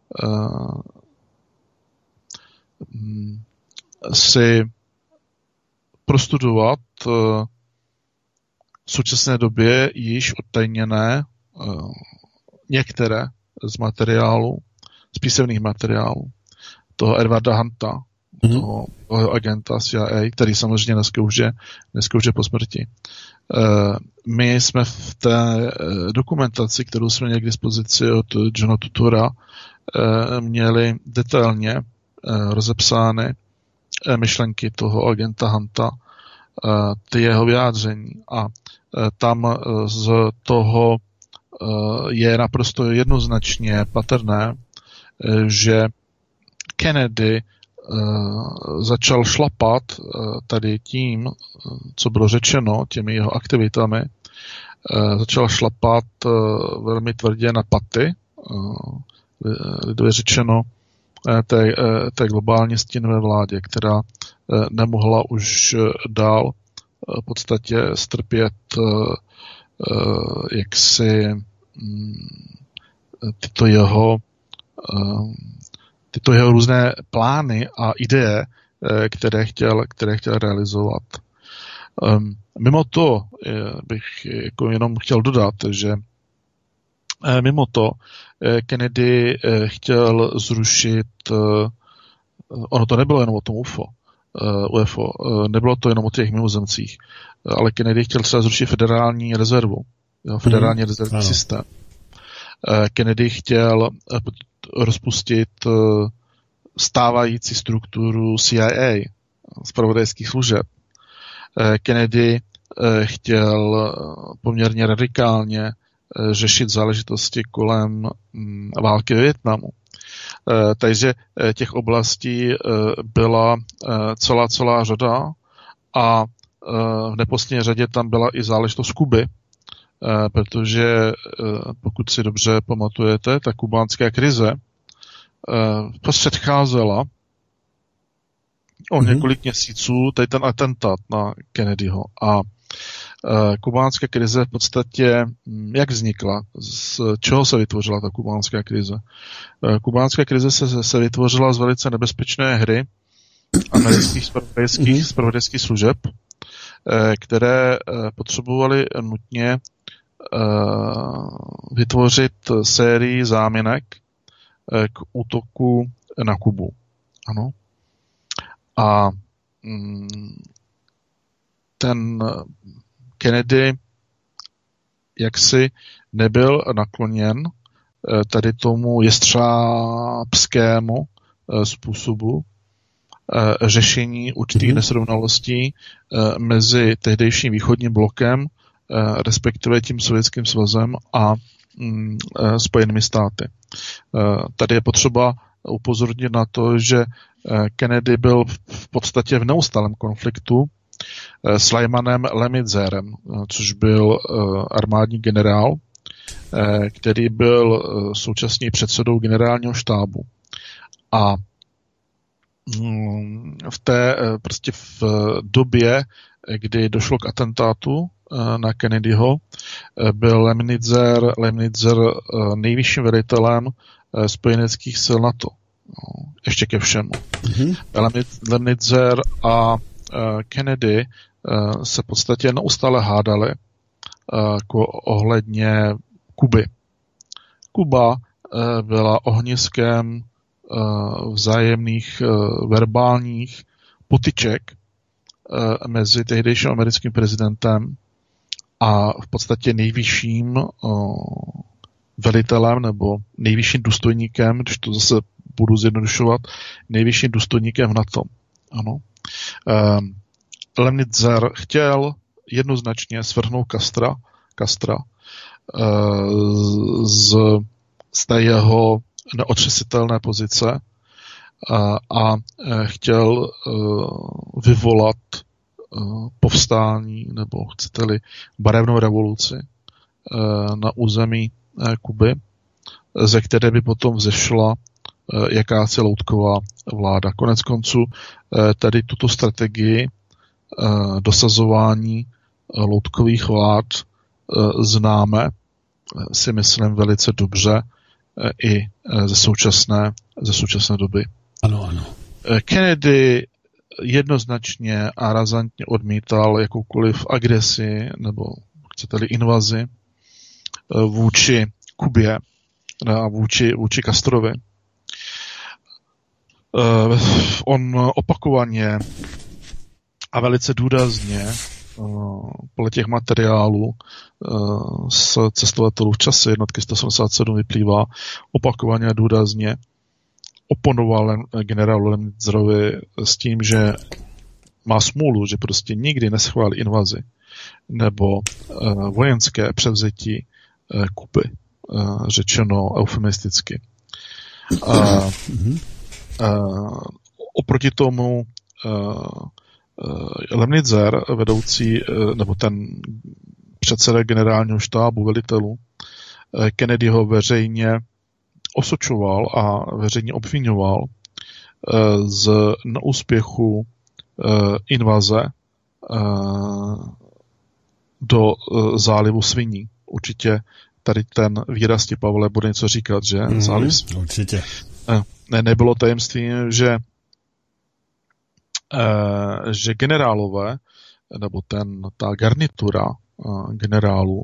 Speaker 4: si prostudovat v současné době již odtajněné některé z materiálů, z písemných materiálů toho Edwarda Hunta, mm-hmm. toho, toho agenta C I A, který samozřejmě dneska už je, dneska už je po smrti. My jsme v té dokumentaci, kterou jsme měli k dispozici od Johna Tutora, měli detailně rozepsány myšlenky toho agenta Hunta, ty jeho vyjádření. A tam z toho je naprosto jednoznačně patrné, že Kennedy začal šlapat tady tím, co bylo řečeno, těmi jeho aktivitami, začal šlapat velmi tvrdě na paty, lidově řečeno, té, té globální stínové vládě, která nemohla už dál v podstatě strpět jaksi tyto jeho tyto jeho různé plány a ideje, které chtěl, které chtěl realizovat. Mimo to bych jako jenom chtěl dodat, že mimo to Kennedy chtěl zrušit, ono to nebylo jenom o tom U F O, U F O, nebylo to jenom o těch mimozemcích, ale Kennedy chtěl třeba zrušit federální rezervu, federální mm, rezervní ano. systém. Kennedy chtěl rozpustit stávající strukturu C I A, zpravodajských služeb. Kennedy chtěl poměrně radikálně řešit záležitosti kolem války ve Vietnamu. Takže těch oblastí byla celá, celá řada a v neposlední řadě tam byla i záležitost Kuby, protože pokud si dobře pamatujete, ta kubánská krize předcházela o mm-hmm. několik měsíců tady ten atentát na Kennedyho a kubánská krize v podstatě, jak vznikla, z čeho se vytvořila ta kubánská krize? Kubánská krize se, se vytvořila z velice nebezpečné hry amerických zpravodajských, zpravodajských služeb, které potřebovaly nutně vytvořit sérii záminek k útoku na Kubu. Ano. A ten Kennedy jaksi nebyl nakloněn tady tomu jestřábskému způsobu řešení určitých mm-hmm. nesrovnalostí mezi tehdejším východním blokem, respektive tím Sovětským svazem a Spojenými státy. Tady je potřeba upozornit na to, že Kennedy byl v podstatě v neustálém konfliktu s Lymanem Lemitzerem, což byl armádní generál, který byl současně předsedou generálního štábu. A v té prostě v době, kdy došlo k atentátu na Kennedyho, byl Lemnitzer, Lemnitzer nejvyšším velitelem spojeneckých sil NATO. Ještě ke všemu. Mm-hmm. Lemnitzer a Kennedy se v podstatě neustále hádali jako ohledně Kuby. Kuba byla ohniskem vzájemných verbálních potyček mezi tehdejším americkým prezidentem a v podstatě nejvyšším velitelem nebo nejvyšším důstojníkem, když to zase budu zjednodušovat, nejvyšším důstojníkem v NATO. Ano. Lemnitzer chtěl jednoznačně svrhnout Castra, Castra z, z té jeho neotřesitelné pozice a, a chtěl vyvolat povstání nebo chcete-li barevnou revoluci na území Kuby, ze které by potom vzešla jakási loutková vláda. Konec konců tady tuto strategii dosazování loutkových vlád známe, si myslím, velice dobře i ze současné, ze současné doby.
Speaker 3: Ano, ano.
Speaker 4: Kennedy jednoznačně a razantně odmítal jakoukoliv agresi nebo chcete-li invazi vůči Kubě a vůči, vůči Castrovi. On opakovaně a velice důrazně podle těch materiálů z cestovatelů v čase jednotky sto sedmdesát sedm vyplývá, opakovaně a důrazně oponoval generálu Lemnitzerovi s tím, že má smůlu, že prostě nikdy neschválí invazi nebo vojenské převzetí Kuby, řečeno eufemisticky. A, a, oproti tomu Lemnitzer, vedoucí, nebo ten předseda generálního štábu velitelů, Kennedyho veřejně osočoval a veřejně obvinoval z neúspěchu invaze do zálivu Sviní. Určitě tady ten výraz ti, Pavle, bude něco říkat, že?
Speaker 3: Mm,
Speaker 4: záliv
Speaker 3: určitě.
Speaker 4: Ne, nebylo tajemstvím, že že generálové, nebo ten, ta garnitura generálů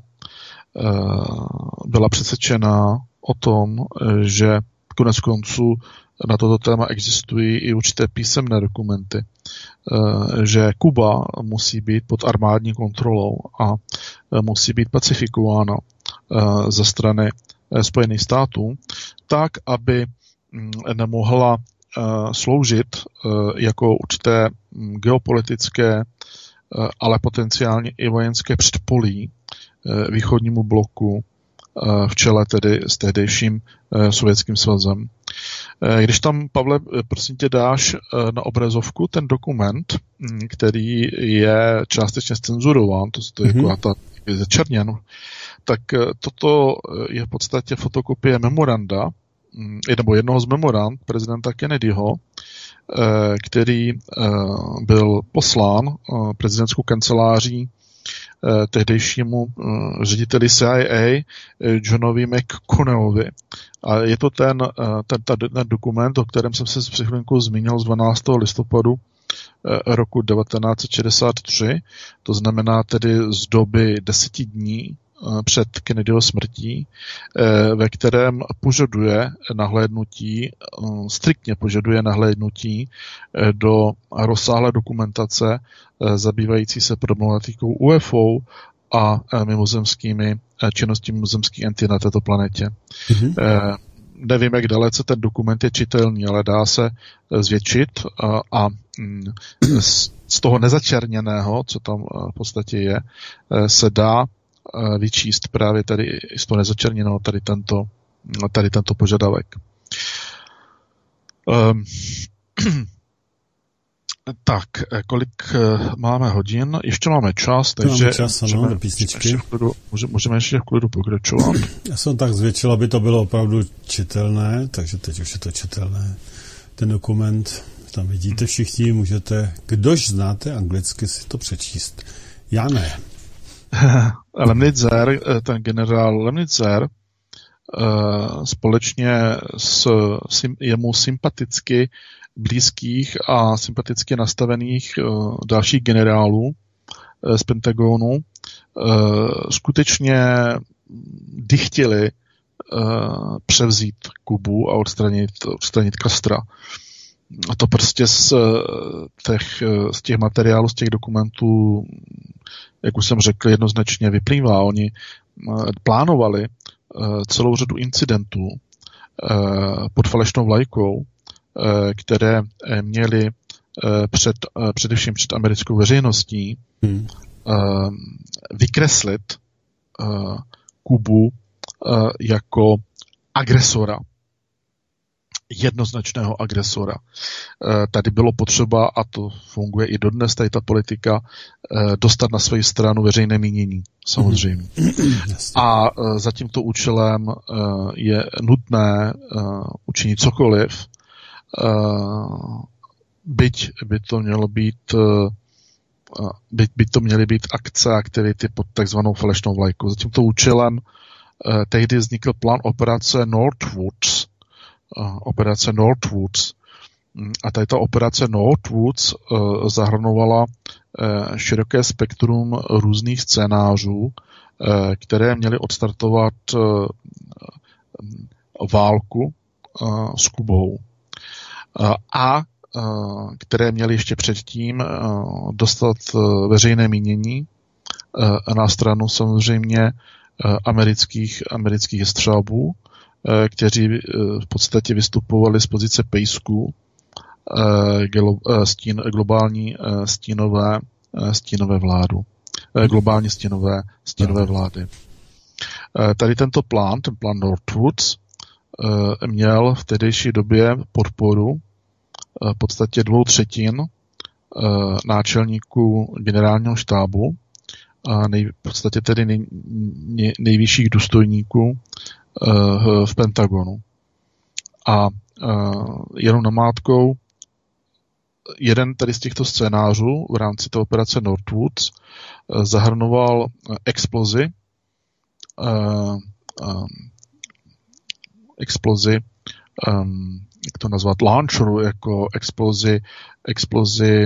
Speaker 4: byla přesvědčena o tom, že konec konců na toto téma existují i určité písemné dokumenty, že Kuba musí být pod armádní kontrolou a musí být pacifikována ze strany Spojených států, tak, aby nemohla sloužit jako určité geopolitické, ale potenciálně i vojenské předpolí východnímu bloku v čele tedy s tehdejším Sovětským svazem. Když tam, Pavle, prosím tě, dáš na obrazovku ten dokument, který je částečně zcenzurován, to je mm-hmm. ta začerněn, tak toto je v podstatě fotokopie memoranda, nebo jednoho z memorand prezidenta Kennedyho, který byl poslán prezidentskou kanceláří tehdejšímu řediteli C I A Johnovi McConnellovi. A je to ten, ten, ten dokument, o kterém jsem se s přechvilkou zmínil z dvanáctého listopadu roku devatenáct set šedesát tři, to znamená tedy z doby deseti dní před Kennedyho smrtí, ve kterém požaduje nahlédnutí, striktně požaduje nahlédnutí do rozsáhlé dokumentace zabývající se problematikou U F O a mimozemskými činností mimozemských entit na této planetě. Mm-hmm. Nevím, jak dalece ten dokument je čitelný, ale dá se zvětšit a, a z toho nezačerněného, co tam v podstatě je, se dá vyčíst právě tady z toho nezačerněného tady tento, tady tento požadavek. Um, tak, kolik máme hodin? Ještě máme čas, takže
Speaker 3: máme čas, ano, do písničky.
Speaker 4: Ještě klidu, může, můžeme ještě v klidu pokračovat.
Speaker 3: Já jsem tak zvětšil, aby to bylo opravdu čitelné, takže teď už je to čitelné. Ten dokument Tam vidíte všichni, můžete, kdož znáte anglicky, si to přečíst. Já ne.
Speaker 4: Lemnitzer, ten generál Lemnitzer, společně s jemu sympaticky blízkých a sympaticky nastavených dalších generálů z Pentagonu skutečně dychtili převzít Kubu a odstranit, odstranit Castra. A to prostě z těch, z těch materiálů, z těch dokumentů, jak už jsem řekl, jednoznačně vyplývá. Oni plánovali celou řadu incidentů pod falešnou vlajkou, které měly před, především před americkou veřejností hmm. vykreslit Kubu jako agresora. Jednoznačného agresora. Tady bylo potřeba, a to funguje i dodnes, tady ta politika, dostat na svoji stranu veřejné mínění, samozřejmě. A za tímto účelem je nutné učinit cokoliv, byť by to mělo být byť by to měly být akce, aktivity pod takzvanou falešnou vlajkou. Za tímto účelem tehdy vznikl plán operace Northwoods, operace Northwoods. A tady ta operace Northwoods uh, zahrnovala uh, široké spektrum různých scénářů, uh, které měly odstartovat uh, válku uh, s Kubou. Uh, a uh, které měly ještě předtím uh, dostat uh, veřejné mínění uh, na stranu samozřejmě uh, amerických, amerických jestřábů, kteří v podstatě vystupovali z pozice pejsků stín, globální stínové, stínové vládu. Globální stínové, stínové vlády. Tady tento plán, ten plán Northwoods, měl v tehdejší době podporu v podstatě dvou třetin náčelníků generálního štábu a nej, v podstatě tedy nej, nej, nejvyšších důstojníků v Pentagonu. A jenom namátkou, jeden tady z těchto scénářů v rámci té operace Northwoods zahrnoval explozi explozi jak to nazvat, launcheru, jako explozi explozi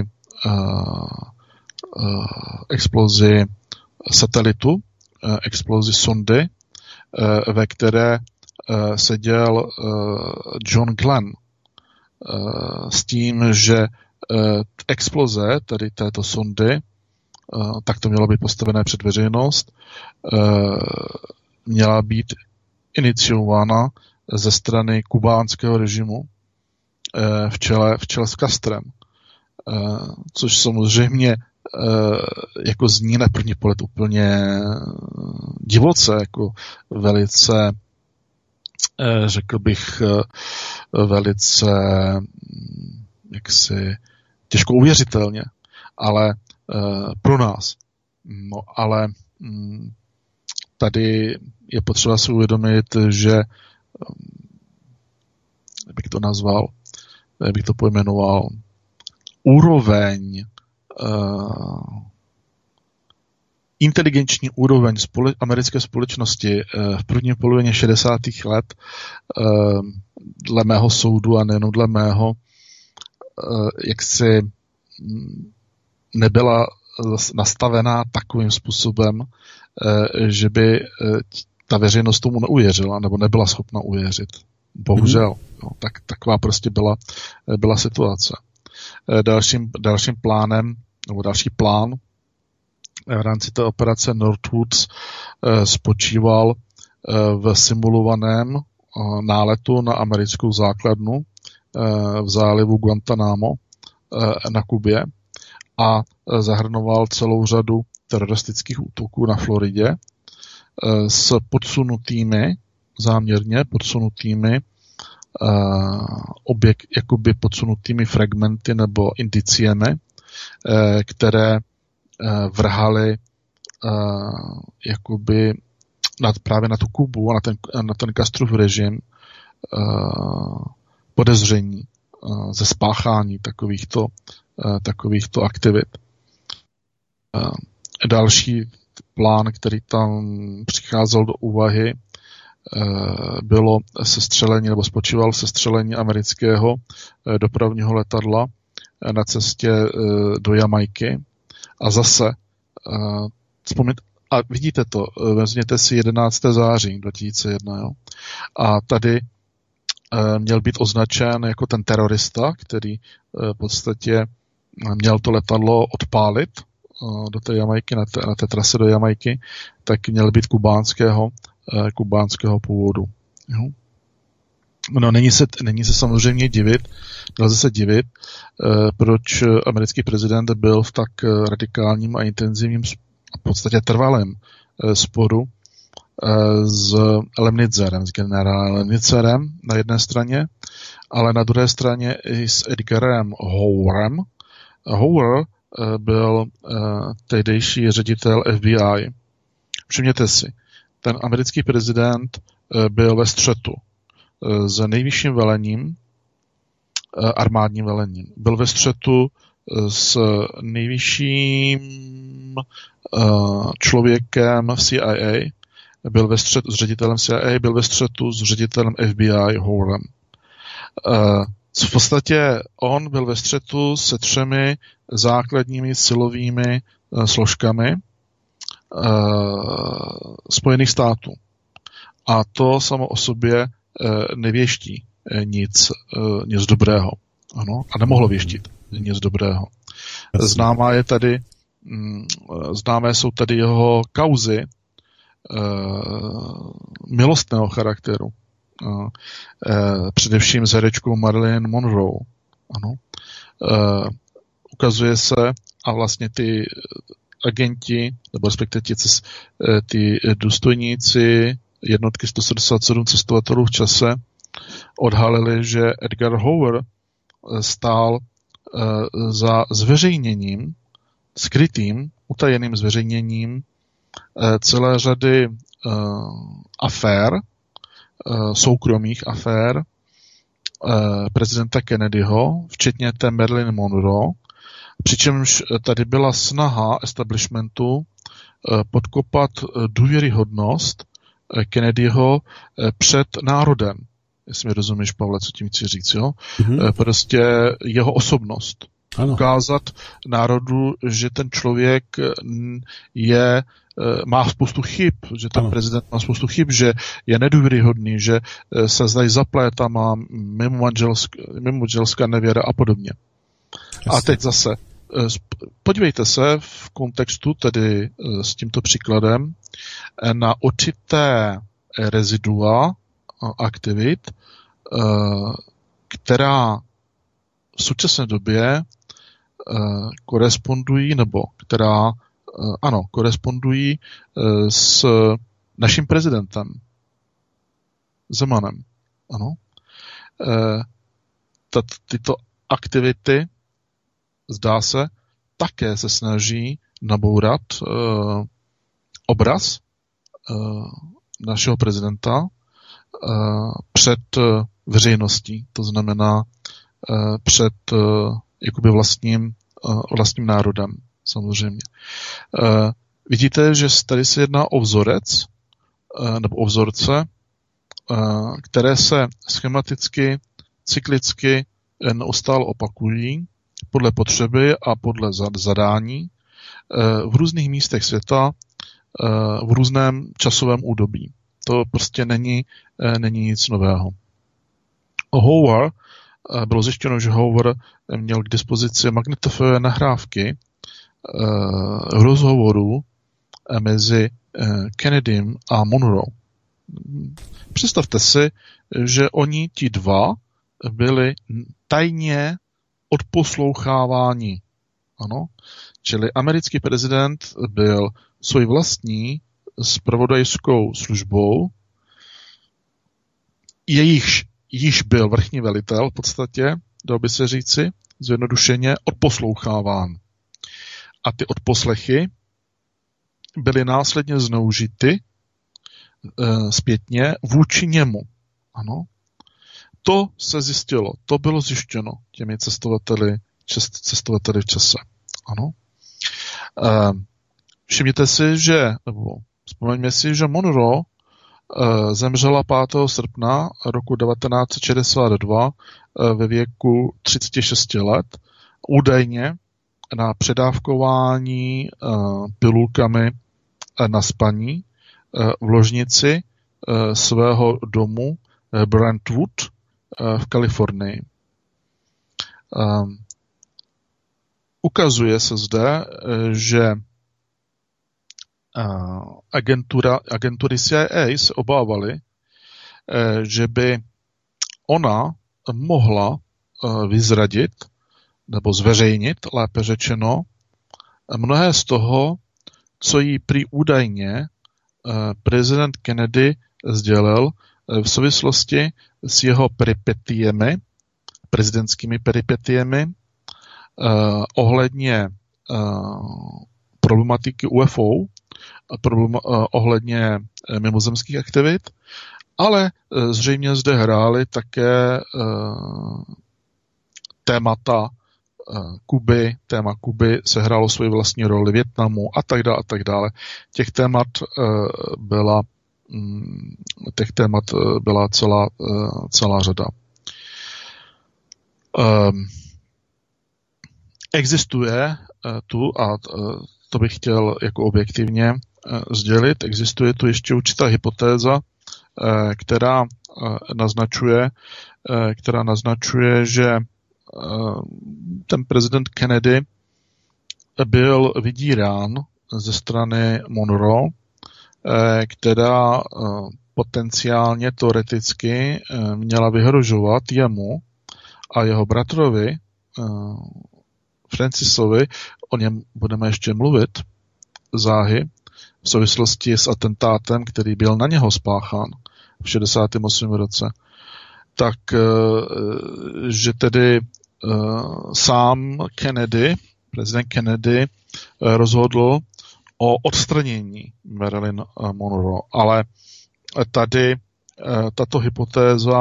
Speaker 4: explozi satelitu, explozi sondy, ve které seděl John Glenn s tím, že exploze tady této sondy, tak to mělo být postavené před veřejnost, měla být iniciována ze strany kubánského režimu v čele, v čele s Castrem. Což samozřejmě jako zní na první pohled úplně divoce, jako velice, řekl bych, velice jaksi těžko uvěřitelně, ale pro nás. No, ale tady je potřeba si uvědomit, že jak bych to nazval, jak bych to pojmenoval, úroveň Uh, inteligenční úroveň spole- americké společnosti uh, v první polovině šedesátých let uh, dle mého soudu a nejen dle mého uh, jaksi nebyla nastavená takovým způsobem, uh, že by uh, ta veřejnost tomu neuvěřila nebo nebyla schopna uvěřit. Bohužel. Mm-hmm. No, tak, taková prostě byla, byla situace. Uh, dalším, dalším plánem nebo další plán v rámci té operace Northwoods spočíval v simulovaném náletu na americkou základnu v zálivu Guantanamo na Kubě a zahrnoval celou řadu teroristických útoků na Floridě s podsunutými, záměrně podsunutými objekt, jakoby podsunutými fragmenty nebo indiciemi, které vrhaly jakoby nad, právě na tu Kubu a na ten, na ten Castrův režim podezření ze spáchání takovýchto, takovýchto aktivit. Další plán, který tam přicházel do úvahy, bylo sestřelení, nebo spočíval v sestřelení amerického dopravního letadla na cestě do Jamajky. A zase, vzpomněte, a vidíte to, vezměte si jedenáctého září dva tisíce jedna, jo? A tady měl být označen jako ten terorista, který v podstatě měl to letadlo odpálit do té Jamajky, na té, na té trase do Jamajky, tak měl být kubánského, kubánského původu. Jo? No, není se, není se samozřejmě divit, nelze se divit, proč americký prezident byl v tak radikálním a intenzivním, v podstatě trvalém sporu s Lemnitzerem, s generálem Lemnitzerem na jedné straně, ale na druhé straně i s Edgarem Hooverem. Hoover byl tehdejší ředitel F B I. Všimněte si, ten americký prezident byl ve střetu s nejvyšším velením, armádním velením. Byl ve střetu s nejvyšším člověkem v C I A, byl ve střetu s ředitelem C I A, byl ve střetu s ředitelem F B I Hooverem. V podstatě on byl ve střetu se třemi základními silovými složkami Spojených států. A to samo o sobě nevěští nic, nic dobrého. Ano? A nemohlo věštit nic dobrého. Známá je tady, známé jsou tady jeho kauzy milostného charakteru. Především s herečkou Marilyn Monroe. Ano. Ukazuje se, a vlastně ty agenti, nebo respektive ty, ty důstojníci jednotky sto sedmdesát sedm cestovatelů v čase odhalili, že Edgar Hoover stál za zveřejněním, skrytým, utajeným zveřejněním celé řady afér, soukromých afér prezidenta Kennedyho, včetně té Marilyn Monroe, přičemž tady byla snaha establishmentu podkopat důvěryhodnost Kennedyho před národem. Jestli mi rozumíš, Pavle, co tím chci říct, jo? Mm-hmm. Prostě jeho osobnost. Ano. Ukázat národu, že ten člověk je, má spoustu chyb, že ten ano. prezident má spoustu chyb, že je nedůvěryhodný, že se zdají zapléta, má mimo manželská, mimo manželská nevěra a podobně. Jasně. A teď zase, podívejte se v kontextu, tedy s tímto příkladem, na určité rezidua aktivit, která v současné době korespondují, nebo která, ano, korespondují s naším prezidentem Zemanem. Ano. Tyto aktivity, zdá se, také se snaží nabourat obraz našeho prezidenta před veřejností, to znamená před jakoby vlastním, vlastním národem, samozřejmě. Vidíte, že tady se jedná o vzorec, nebo o vzorce, které se schematicky, cyklicky neustále opakují podle potřeby a podle zadání v různých místech světa, v různém časovém údobí. To prostě není, není nic nového. Hoover, bylo zjištěno, že Hoover měl k dispozici magnetofové nahrávky rozhovorů mezi Kennedym a Monroe. Představte si, že oni ti dva byli tajně odposloucháváni. Ano? Čili americký prezident byl svou vlastní zpravodajskou službou, jejichž již byl vrchní velitel v podstatě, dal by se říci, zjednodušeně odposloucháván. A ty odposlechy byly následně zneužity e, zpětně vůči němu. Ano. to se zjistilo, to bylo zjištěno těmi cestovateli, cestovateli v čase. Ano. E, všimněte si, že, nebo vzpomeňme si, že Monroe e, zemřela pátého srpna roku devatenáct set šedesát dva e, ve věku třicet šest let, údajně na předávkování e, pilulkami e, na spaní e, v ložnici e, svého domu e, Brentwood e, v Kalifornii. E, ukazuje se zde, e, že agentura, agentury C I A se obávaly, že by ona mohla vyzradit nebo zveřejnit, lépe řečeno, mnohé z toho, co jí prý údajně prezident Kennedy sdělil v souvislosti s jeho peripetiemi, prezidentskými peripetiemi ohledně problematiky U F O, problém, uh, ohledně uh, mimozemských aktivit, ale uh, zřejmě zde hrály také uh, témata uh, Kuby, téma Kuby se hrálo svoji vlastní roli, Vietnamu a tak dále a tak dále. Těch témat uh, byla um, těch témat uh, byla celá, uh, celá řada. Um, existuje uh, tu a uh, to bych chtěl jako objektivně sdělit. Existuje tu ještě určitá hypotéza, která naznačuje, která naznačuje, že ten prezident Kennedy byl vydírán ze strany Monroe, která potenciálně teoreticky měla vyhrožovat jemu a jeho bratrovi Francisovi, o něm budeme ještě mluvit záhy, v souvislosti s atentátem, který byl na něho spáchán v šedesátém osmém roce, tak že tedy sám Kennedy, prezident Kennedy, rozhodl o odstranění Marilyn Monroe. Ale tady tato hypotéza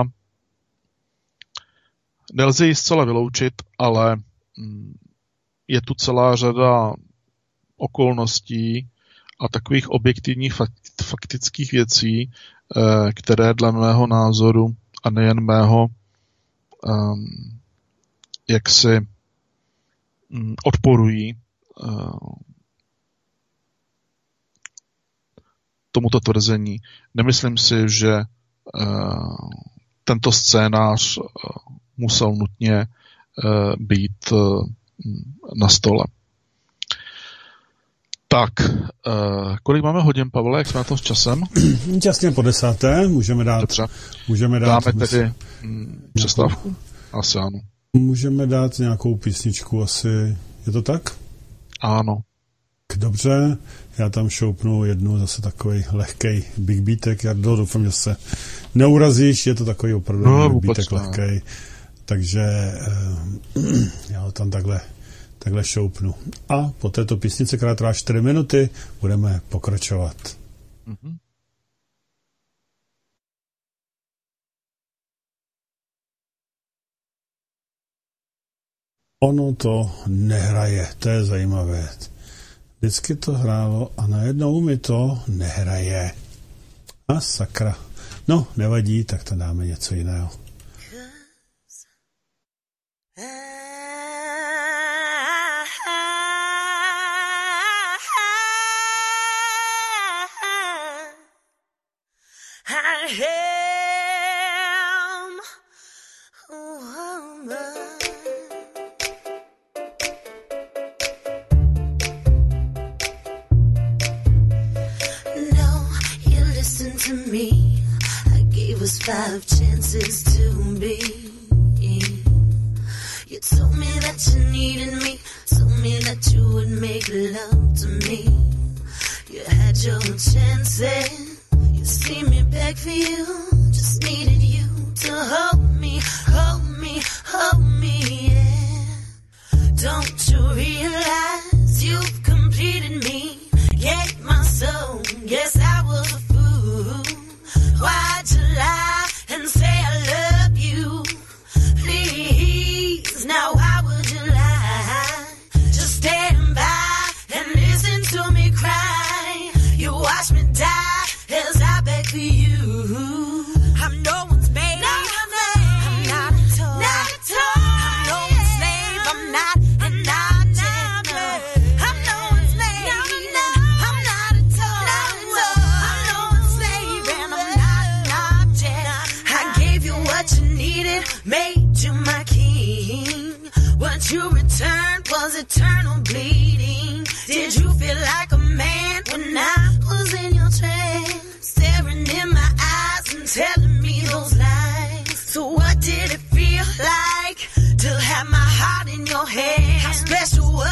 Speaker 4: nelze ji zcela vyloučit, ale je tu celá řada okolností a takových objektivních faktických věcí, které dle mého názoru a nejen mého jaksi odporují tomuto tvrzení. Nemyslím si, že tento scénář musel nutně být na stole. Tak, kolik máme hodin, Pavle, jak jsme na to s časem?
Speaker 3: Těsně po desáté, můžeme dát... Dobře. Můžeme dát
Speaker 4: dáme tedy mm, přestávku? Asi ano.
Speaker 3: Můžeme dát nějakou písničku, asi... Je to tak?
Speaker 4: Ano.
Speaker 3: Dobře, já tam šoupnu jednu, zase takový lehkej big beatek. Já doufám, že se neurazíš, je to takový opravdu
Speaker 4: no,
Speaker 3: big beatek lehkej. Takže eh, já ho tam takhle, takhle šoupnu. A po této písnice, která trvá čtyři minuty, budeme pokračovat. Mm-hmm. Ono to nehraje, to je zajímavé. Vždycky to hrálo a najednou mi to nehraje. A sakra. No, nevadí, tak to dáme něco jiného.
Speaker 2: Five chances to be. You told me that you needed me, told me that you would make love to me. You had your chances, you see me beg for you, just needed you to hold me, hold me, hold me, yeah. Don't you realize you've completed me, gave my soul, yes I was a fool. Why'd you lie and say I love you?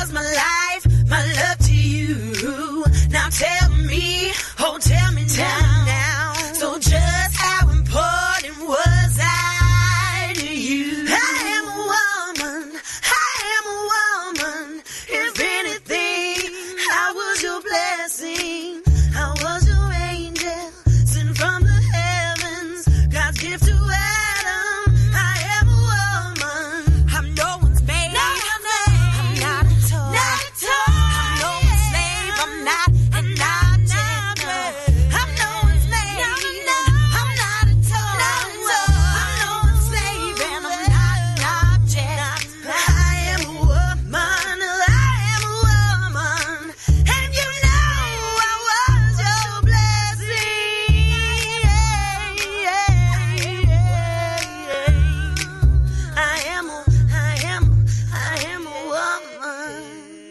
Speaker 2: was my life, my love to you. Now tell me, oh tell me now, now. So just how important was I to you? I am a woman, I am a woman. If anything, I was your blessing, I was your angel, sent from the heavens, God's gift to Adam. I am a woman, I'm no one's maid, no one's maid. I'm not a toy, not a toy. I'm no one's slave, I'm not an object, no. I'm no one's maid, no, no. I'm not a toy, not a toy. I'm no one's slave and I'm not an object. I am a woman, I am a woman, and you know I was your blessing. Yeah, yeah, yeah. I am a, I am, I am a woman.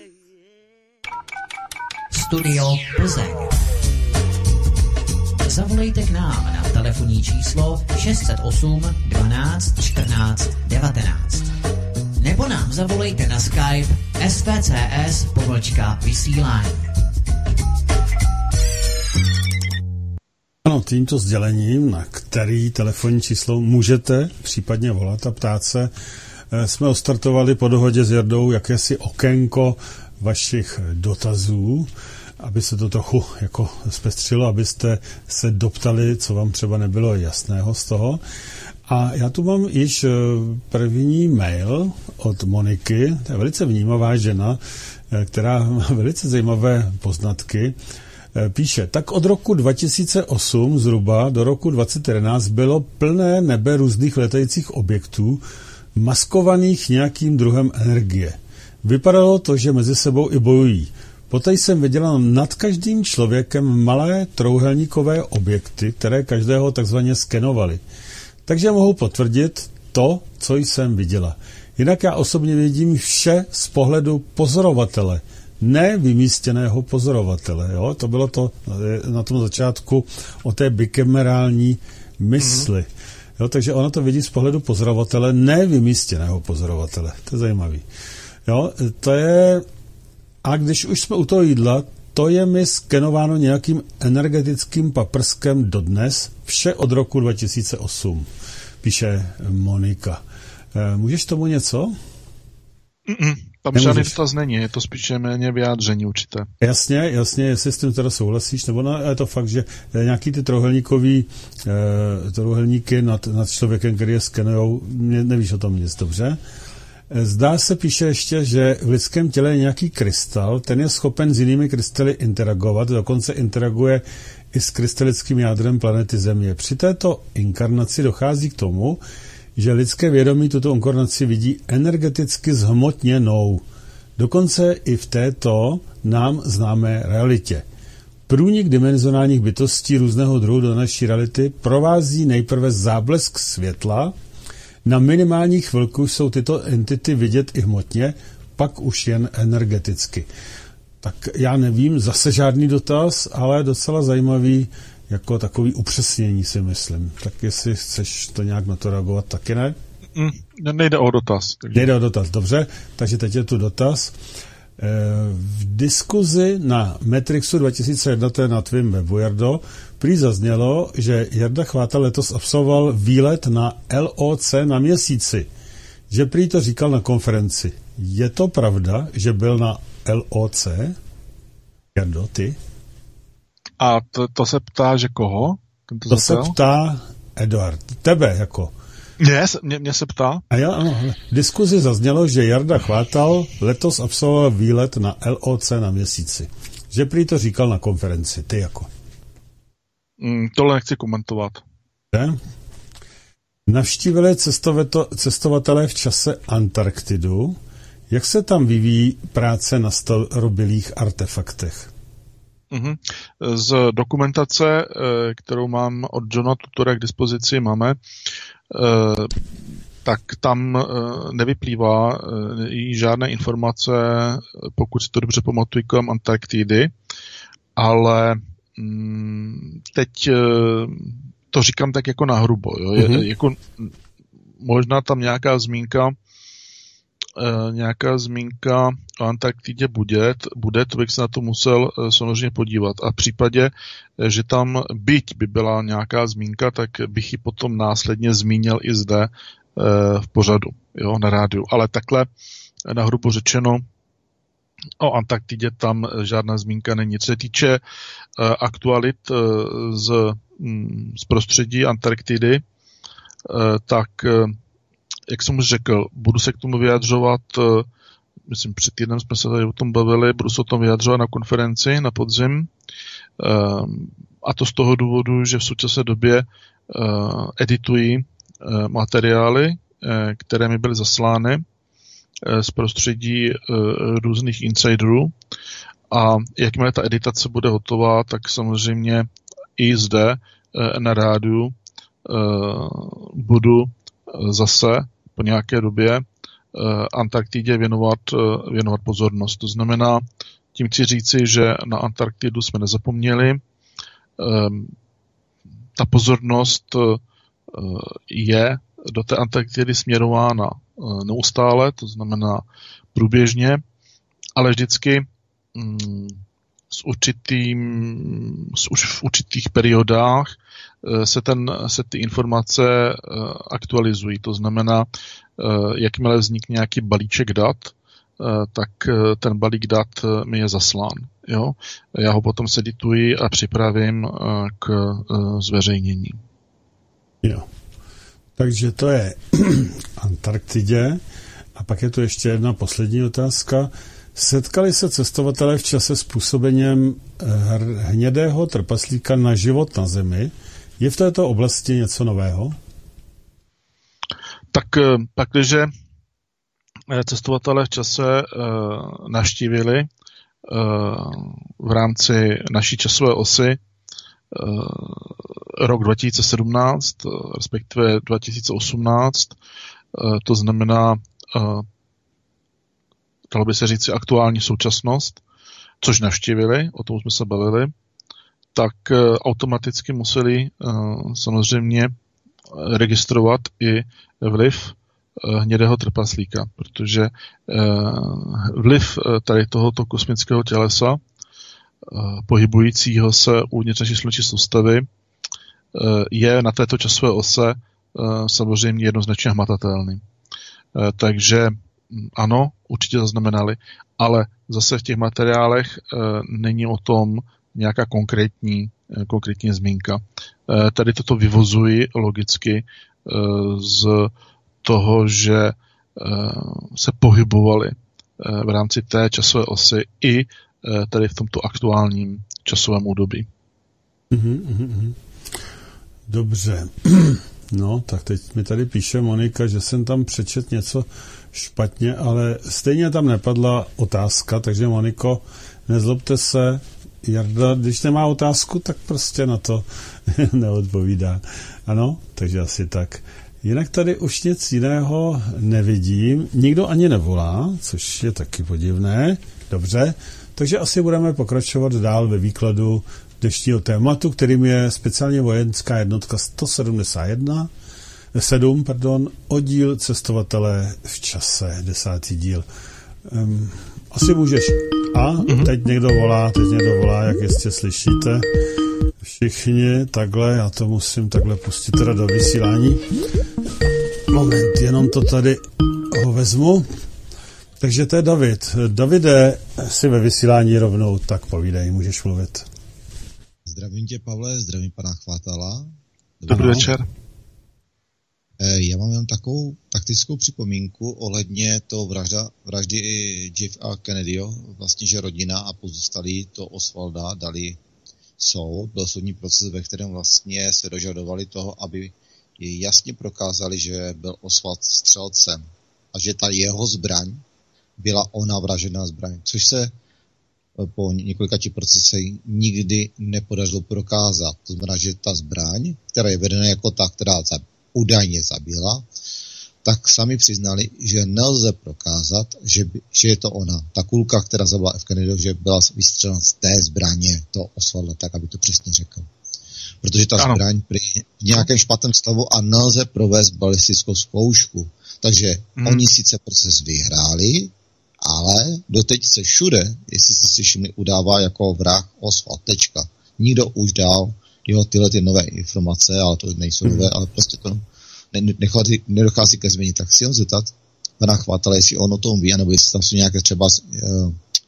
Speaker 1: Studio Plzeň. Zavolejte k nám na telefonní číslo šest set osm dvanáct čtrnáct devatenáct. Nebo nám zavolejte na Skype S V C S pomlčka vysílání.
Speaker 3: Ano, tímto sdělením, na který telefonní číslo můžete případně volat a ptát se, jsme ostartovali po dohodě s Jardou jakési okénko vašich dotazů, aby se to trochu jako zpestřilo, abyste se doptali, co vám třeba nebylo jasného z toho. A já tu mám již první mail od Moniky, to je velice vnímavá žena, která má velice zajímavé poznatky. Píše, tak od roku dva tisíce osm zhruba do roku dva tisíce jedenáct bylo plné nebe různých letajících objektů, maskovaných nějakým druhem energie. Vypadalo to, že mezi sebou i bojují. Poté jsem viděla nad každým člověkem malé trouhelníkové objekty, které každého takzvaně skenovaly. Takže mohu potvrdit to, co jsem viděla. Jinak já osobně vidím vše z pohledu pozorovatele, ne vymístěného pozorovatele. Jo? To bylo to na tom začátku o té bikamerální mysli. Mm. Jo? Takže ona to vidí z pohledu pozorovatele, ne vymístěného pozorovatele. To je zajímavý. Jo? To je... A když už jsme u toho jídla, to je mi skenováno nějakým energetickým paprskem dodnes, vše od roku dva tisíce osm, píše Monika. Můžeš tomu něco?
Speaker 4: Mm-mm, tam
Speaker 3: Nemůžeš.
Speaker 4: žádný dotaz není, je to spíše méně vyjádření určité.
Speaker 3: Jasně, jasně, jestli s tím teda souhlasíš, nebo no, je to fakt, že nějaký ty trojuhelníkový eh, trojuhelníky nad, nad člověkem, který je skenujou, ne, nevíš o tom nic, dobře? Zdá se, píše ještě, že v lidském těle je nějaký krystal, ten je schopen s jinými krystaly interagovat, dokonce interaguje i s krystalickým jádrem planety Země. Při této inkarnaci dochází k tomu, že lidské vědomí tuto inkarnaci vidí energeticky zhmotněnou. Dokonce i v této nám známé realitě. Průnik dimenzionálních bytostí různého druhu do naší reality provází nejprve záblesk světla. Na minimální chvilku jsou tyto entity vidět i hmotně, pak už jen energeticky. Tak já nevím, zase žádný dotaz, ale docela zajímavý, jako takový upřesnění si myslím. Tak jestli chceš to nějak na to reagovat, taky ne?
Speaker 4: Mm, nejde o dotaz. Takže...
Speaker 3: Nejde o dotaz, dobře. Takže teď je tu dotaz. V diskuzi na Matrixu dva tisíce jedna, to je na tvým webu, Jardo, prý zaznělo, že Jarda Chvátal letos absolvoval výlet na L O C na Měsíci. Že prý to říkal na konferenci. Je to pravda, že byl na L O C? Jardo, ty?
Speaker 4: A to, to se ptá, že koho?
Speaker 3: Tento to zapel? Se ptá Eduard. Tebe jako.
Speaker 4: Mě, mě, mě se ptá.
Speaker 3: A já, ano, v diskuzi zaznělo, že Jarda Chvátal letos absolvoval výlet na L O C na Měsíci. Že prý to říkal na konferenci. Ty jako.
Speaker 4: Mm, tohle nechci komentovat.
Speaker 3: Ne? Navštívili cestovatelé v čase Antarktidu. Jak se tam vyvíjí práce na starobylých artefaktech?
Speaker 4: Mm-hmm. Z dokumentace, kterou mám od Johna Tutora k dispozici, máme, tak tam nevyplývá žádné informace, pokud si to dobře pamatuju, kolem Antarktidy, ale teď to říkám tak jako nahrubo. Jo? Mm-hmm. Je, jako, možná tam nějaká zmínka e, nějaká zmínka o Antarktidě bude, bude, to bych se na to musel e, samozřejmě podívat. A v případě, e, že tam byť by byla nějaká zmínka, tak bych ji potom následně zmínil i zde e, v pořadu, jo, na rádiu. Ale takhle na hrubo řečeno, o Antarktidě tam žádná zmínka není. Co se týče e, aktualit e, z, m, z prostředí Antarktidy, e, tak e, jak jsem už řekl, budu se k tomu vyjadřovat, myslím, před týdnem jsme se tady o tom bavili, budu se o tom vyjadřovat na konferenci na podzim. A to z toho důvodu, že v současné době editují materiály, které mi byly zaslány z prostředí různých insiderů. A jakmile ta editace bude hotová, tak samozřejmě i zde na rádiu budu zase po nějaké době Antarktidě věnovat, věnovat pozornost. To znamená, tím chci říci, že na Antarktidu jsme nezapomněli. Ta pozornost je do té Antarktidy směrována neustále, to znamená průběžně, ale vždycky s určitým, s už v určitých periodách se, ten, se ty informace aktualizují. To znamená, jakmile vznikne nějaký balíček dat, tak ten balík dat mi je zaslán. Jo? Já ho potom sedituji a připravím k zveřejnění.
Speaker 3: Jo. Takže to je Antarktidě. A pak je tu ještě jedna poslední otázka. Setkali se cestovatelé v čase s působením hnědého trpaslíka na život na Zemi? Je v této oblasti něco nového?
Speaker 4: Tak pak, když cestovatelé v čase navštívili v rámci naší časové osy rok dva tisíce sedmnáct, respektive dva tisíce osmnáct, to znamená, dalo by se říct, aktuální současnost, což navštívili, o tom jsme se bavili, tak automaticky museli samozřejmě registrovat i vliv hnědého trpaslíka, protože vliv tady tohoto kosmického tělesa pohybujícího se uvnitř naší sluneční soustavy je na této časové ose samozřejmě jednoznačně hmatatelný. Takže ano, určitě zaznamenali, ale zase v těch materiálech není o tom nějaká konkrétní, konkrétní zmínka. Tady toto vyvozuji logicky z toho, že se pohybovali v rámci té časové osy i tady v tomto aktuálním časovém údobí.
Speaker 3: Mm-hmm. Dobře. No, tak teď mi tady píše Monika, že jsem tam přečet něco špatně, ale stejně tam nepadla otázka, takže Moniko, nezlobte se, Jarda, když nemá otázku, tak prostě na to neodpovídá. Ano, takže asi tak. Jinak tady už nic jiného nevidím. Nikdo ani nevolá, což je taky podivné. Dobře, takže asi budeme pokračovat dál ve výkladu dnešního tématu, kterým je speciálně vojenská jednotka sto sedmdesát jedna, sedm, pardon, oddíl cestovatele v čase, desátý díl. Um, asi můžeš. A teď někdo volá, teď někdo volá, jak jistě slyšíte. Všichni, takhle, já to musím takhle pustit teda do vysílání. Moment, jenom to tady ho vezmu. Takže to je David. Davide, si ve vysílání rovnou, tak povídej, můžeš mluvit.
Speaker 5: Zdravím tě, Pavle, zdravím pana Chvátala.
Speaker 4: Dobrý večer.
Speaker 5: Já mám jen takovou taktickou připomínku ohledně toho vražda, vraždy J F K Kennedyho, vlastně, že rodina a pozůstalí to Oswalda dali soud, byl soudní proces, ve kterém vlastně se dožadovali toho, aby jasně prokázali, že byl Oswald střelcem a že ta jeho zbraň byla ona vražená zbraň, což se po několika těch procesech nikdy nepodařilo prokázat. To znamená, že ta zbraň, která je vedena jako ta, která údajně zabila, tak sami přiznali, že nelze prokázat, že, by, že je to ona. Ta kulka, která zabila F. Kennedy, že byla vystřelena z té zbraně, to Oswalda, tak aby to přesně řekl. protože ta
Speaker 4: ano.
Speaker 5: zbraň prý v nějakém špatném stavu a nelze provést balistickou zkoušku. Takže hmm. oni sice proces vyhráli, ale doteď se všude, jestli jste si všimli, udává jako vrah Oswald. Tečka. Nikdo už dál, jo, tyhle ty nové informace, ale to nejsou nové, ale prostě to ne, nechodí, nedochází ke změně. Tak si on zeptat pana chvatele, jestli on o tom ví, nebo jestli tam jsou nějaké třeba uh,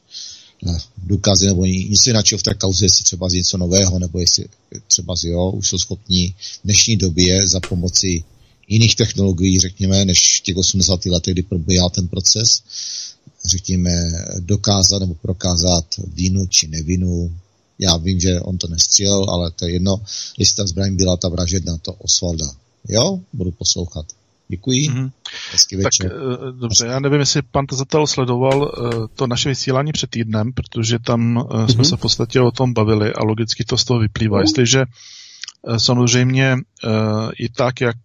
Speaker 5: důkazy, nebo něco jiného v té kauze, jestli třeba z něco nového, nebo jestli třeba z jo, už jsou schopní v dnešní době za pomoci jiných technologií, řekněme, než v těch osmdesátých letech, kdy probíhal ten proces, řekněme, dokázat nebo prokázat vinu či nevinu. Já vím, že on to nestřílel, ale to je jedno, jestli ta zbraň byla ta vražedná, to Osvalda. Jo, budu poslouchat. Děkuji. Mm-hmm. Hezký večer.
Speaker 4: Tak dobře, já nevím, jestli pan tazatel sledoval to naše vysílání před týdnem, protože tam mm-hmm. jsme se v podstatě o tom bavili a logicky to z toho vyplývá. Mm-hmm. Jestliže samozřejmě i tak, jak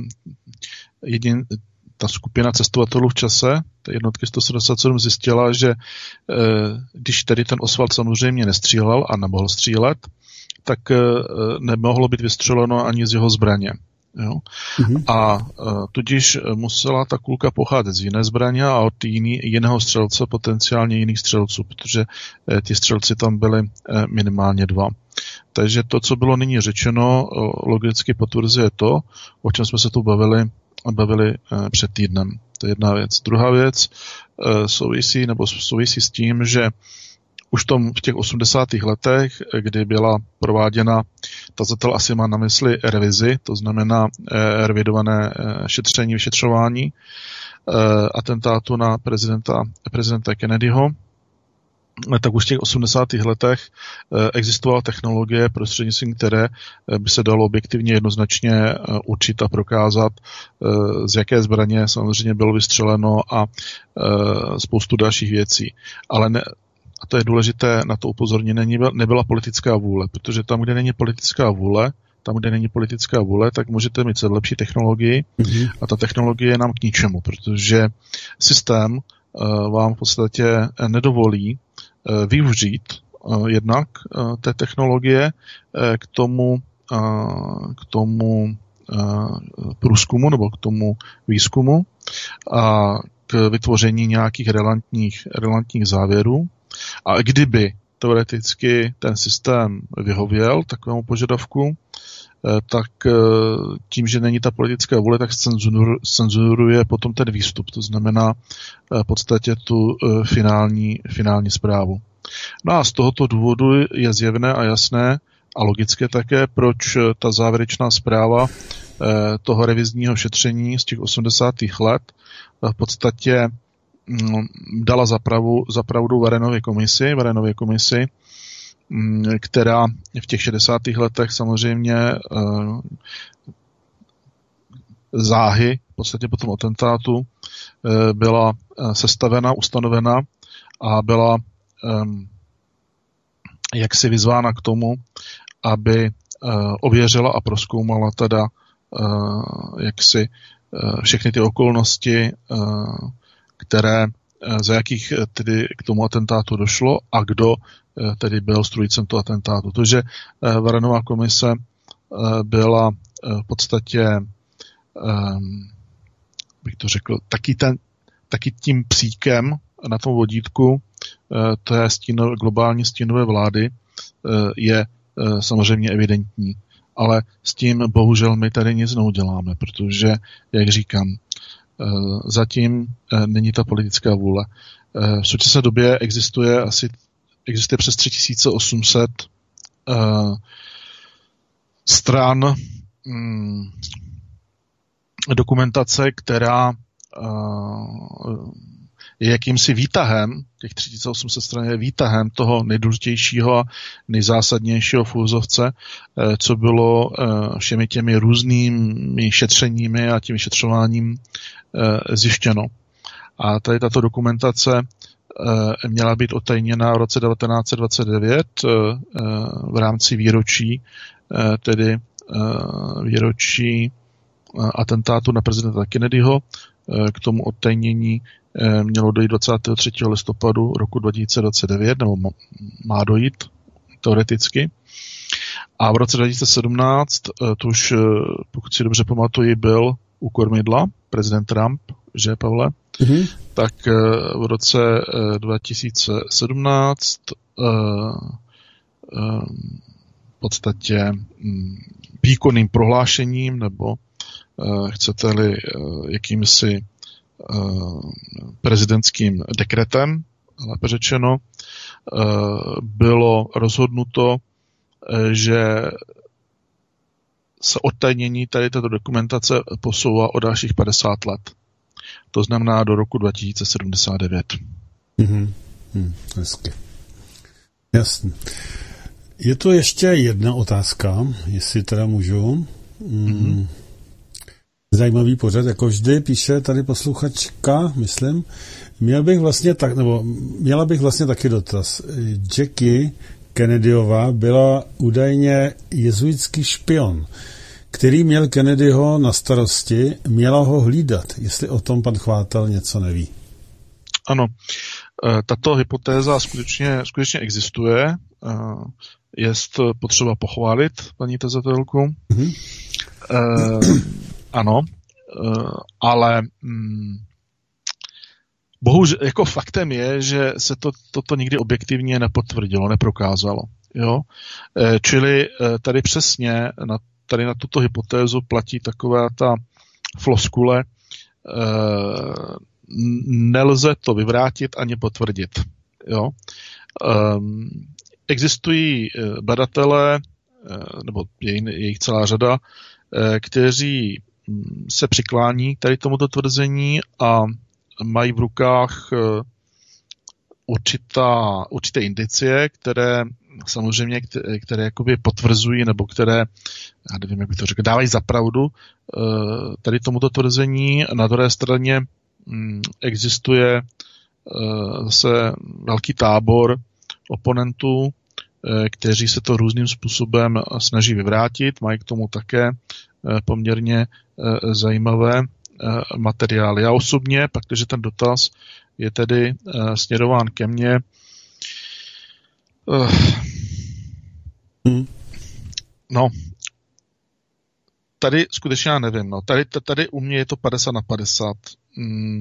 Speaker 4: jedin, ta skupina cestovatelů v čase, ta jednotky sto sedmdesát sedm zjistila, že když tedy ten Oswald samozřejmě nestřílel a nemohl střílet, tak nemohlo být vystřeleno ani z jeho zbraně. Jo? Mm-hmm. A uh, tudíž musela ta kulka pocházet z jiné zbraně a od jiný, jiného střelce, potenciálně jiných střelců, protože uh, ti střelci tam byli uh, minimálně dva. Takže to, co bylo nyní řečeno, uh, logicky potvrzuje to, o čem jsme se tu bavili, bavili uh, před týdnem. To je jedna věc. Druhá věc uh, souvisí, nebo souvisí s tím, že už tom v těch osmdesátých letech, kdy byla prováděna, tazatel asi má na mysli revizi, to znamená eh, revidované eh, šetření, vyšetřování eh, atentátu na prezidenta, prezidenta Kennedyho, tak už v těch osmdesátých letech eh, existovala technologie, prostřednictvím které eh, by se dalo objektivně jednoznačně eh, určit a prokázat, eh, z jaké zbraně samozřejmě bylo vystřeleno a eh, spoustu dalších věcí. Ale ne, a to je důležité na to upozornění, nebyla politická vůle, protože tam, kde není politická vůle, tam, kde není politická vůle, tak můžete mít lepší technologii mm-hmm. a ta technologie je nám k ničemu, protože systém uh, vám v podstatě nedovolí uh, využít uh, jednak uh, té technologie uh, k tomu, uh, k tomu uh, průzkumu nebo k tomu výzkumu a k vytvoření nějakých relevantních, relevantních závěrů. A kdyby teoreticky ten systém vyhověl takovému požadavku, tak tím, že není ta politická vůle, tak cenzuruje potom ten výstup. To znamená v podstatě tu finální, finální zprávu. No a z tohoto důvodu je zjevné a jasné a logické také, proč ta závěrečná zpráva toho revizního šetření z těch osmdesátých let v podstatě dala zapravu, zapravdu Warrenově komisi, Warrenově komisi, která v těch šedesátých letech samozřejmě uh, záhy, v podstatě po tom atentátu, uh, byla sestavena, ustanovena a byla um, jaksi vyzvána k tomu, aby uh, ověřila a prozkoumala teda uh, jaksi uh, všechny ty okolnosti, uh, které, za jakých tedy k tomu atentátu došlo a kdo tedy byl strůjcem toho atentátu. Takže Warrenová komise byla v podstatě, bych to řekl, taky, ten, taky tím psíkem na tom vodítku té stínové, globální stínové vlády je samozřejmě evidentní. Ale s tím bohužel my tady nic neuděláme, protože, jak říkám, zatím není ta politická vůle. V současné době existuje asi existuje přes tři tisíce osm set uh, stran um, dokumentace, která uh, je jakýmsi výtahem, těch tři tisíce osm set stran je výtahem toho nejdůležitějšího a nejzásadnějšího v úvozovce, uh, co bylo uh, všemi těmi různými šetřeními a tím vyšetřováním uh, zjištěno. A tady tato dokumentace měla být otajněna v roce devatenáct set dvacet devět v rámci výročí, tedy výročí atentátu na prezidenta Kennedyho. K tomu odtajnění mělo dojít dvacátého třetího listopadu roku dva tisíce dvacet devět, nebo má dojít teoreticky. A v roce dva tisíce sedmnáct, to už, pokud si dobře pamatuji, byl u kormidla prezident Trump, že, Pavle? Mm-hmm. Tak v roce dva tisíce sedmnáct v podstatě výkonným prohlášením, nebo chcete-li jakýmsi prezidentským dekretem, lépe řečeno, bylo rozhodnuto, že se odtajnění tady této dokumentace posouvá o dalších padesát let. To znamená do roku dva tisíce sedmdesát devět.
Speaker 3: Mm-hmm. Hmm, hezky. Jasně. Je to ještě jedna otázka, jestli teda můžu. Mm. Zajímavý pořad, jako vždy píše tady posluchačka, myslím. Měl bych vlastně tak, nebo měla bych vlastně taky dotaz. Jackie Kennedyová byla údajně jezuitský špion, který měl Kennedyho na starosti, měla ho hlídat, jestli o tom pan Chvátal něco neví.
Speaker 4: Ano, tato hypotéza skutečně, skutečně existuje. Je potřeba pochválit paní tazatelku. Mm-hmm. E, ano, e, ale mm, bohužel, jako faktem je, že se to, toto nikdy objektivně nepotvrdilo, neprokázalo. Jo? E, čili e, tady přesně na, tady na tuto hypotézu platí taková ta floskule, e, nelze to vyvrátit ani potvrdit. Jo? E, existují badatelé, nebo je jich celá řada, kteří se přiklání tady tomuto tvrzení a mají v rukách určitá, určité indicie, které samozřejmě, které, které jakoby potvrzují, nebo které, já nevím, jak bych to řekl, dávají za pravdu tady tomuto tvrzení. Na druhé straně existuje zase velký tábor oponentů, kteří se to různým způsobem snaží vyvrátit, mají k tomu také poměrně zajímavé materiály. Já osobně, protože ten dotaz je tedy směrován ke mně, no, tady skutečně já nevím, no, tady, tady u mě je to padesát na padesát. Hmm.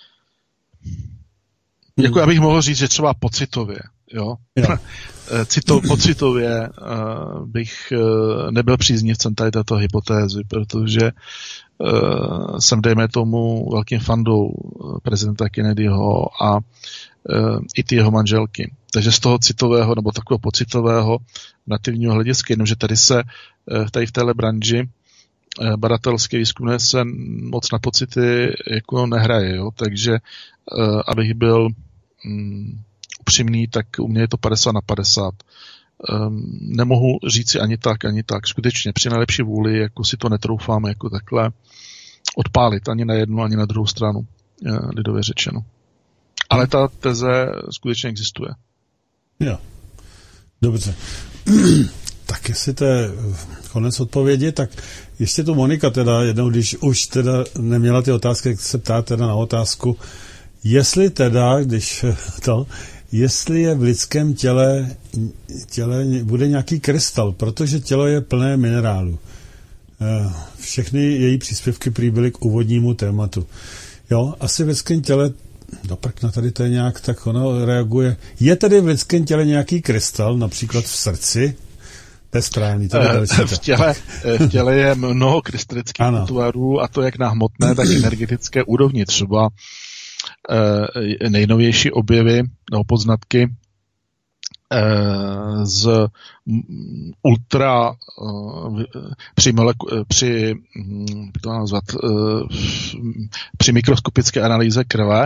Speaker 4: Jako já bych mohl říct, že třeba pocitově, jo. jo. Cito, pocitově uh, bych uh, nebyl příznivcem tady této hypotézy, protože uh, jsem, dejme tomu, velkým fandou prezidenta Kennedyho a uh, i ty jeho manželky. Takže z toho citového nebo takového pocitového nativního hlediska, jenomže tady se uh, tady v téhle branži uh, badatelské výzkumné se moc na pocity jako nehraje, jo. Takže uh, abych byl um, upřímný, tak u mě je to padesát na padesát. Um, nemohu říci ani tak, ani tak. Skutečně při nejlepší vůli jako si to netroufám jako takhle odpálit ani na jednu, ani na druhou stranu, lidově řečeno. Ale ta teze skutečně existuje.
Speaker 3: Jo. Dobře. Tak jestli to je konec odpovědi, tak ještě tu Monika teda jednou, když už teda neměla ty otázky, jak se ptá teda na otázku, jestli teda, když to, jestli je v lidském těle, těle bude nějaký krystal, protože tělo je plné minerálů. Všechny její příspěvky prý byly k úvodnímu tématu. Jo, asi v lidském těle, do prkna tady to je nějak, tak ono reaguje. Je tedy v lidském těle nějaký krystal, například v srdci? To je správný. To je
Speaker 4: v, těle, v těle je mnoho krystalických útvarů, a to jak na hmotné, tak energetické úrovni. Třeba nejnovější objevy nebo poznatky z ultra při, moleku, při, to nazvat, při mikroskopické analýze krve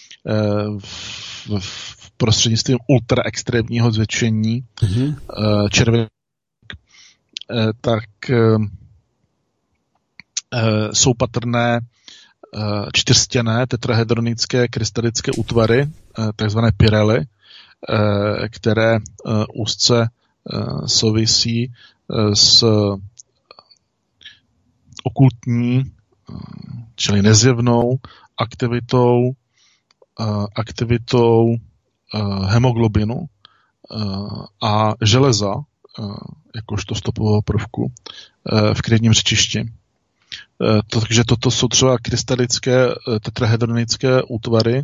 Speaker 4: v, v prostřednictvím ultra extrémního zvětšení mm-hmm. červených, tak jsou patrné čtyřstěné tetrahedronické krystalické útvary, takzvané pirely, které úzce souvisí s okultní, čili nezjevnou aktivitou, aktivitou hemoglobinu a železa, jakožto stopového prvku v krevním řečišti. To, takže toto jsou třeba krystalické tetrahedronické útvary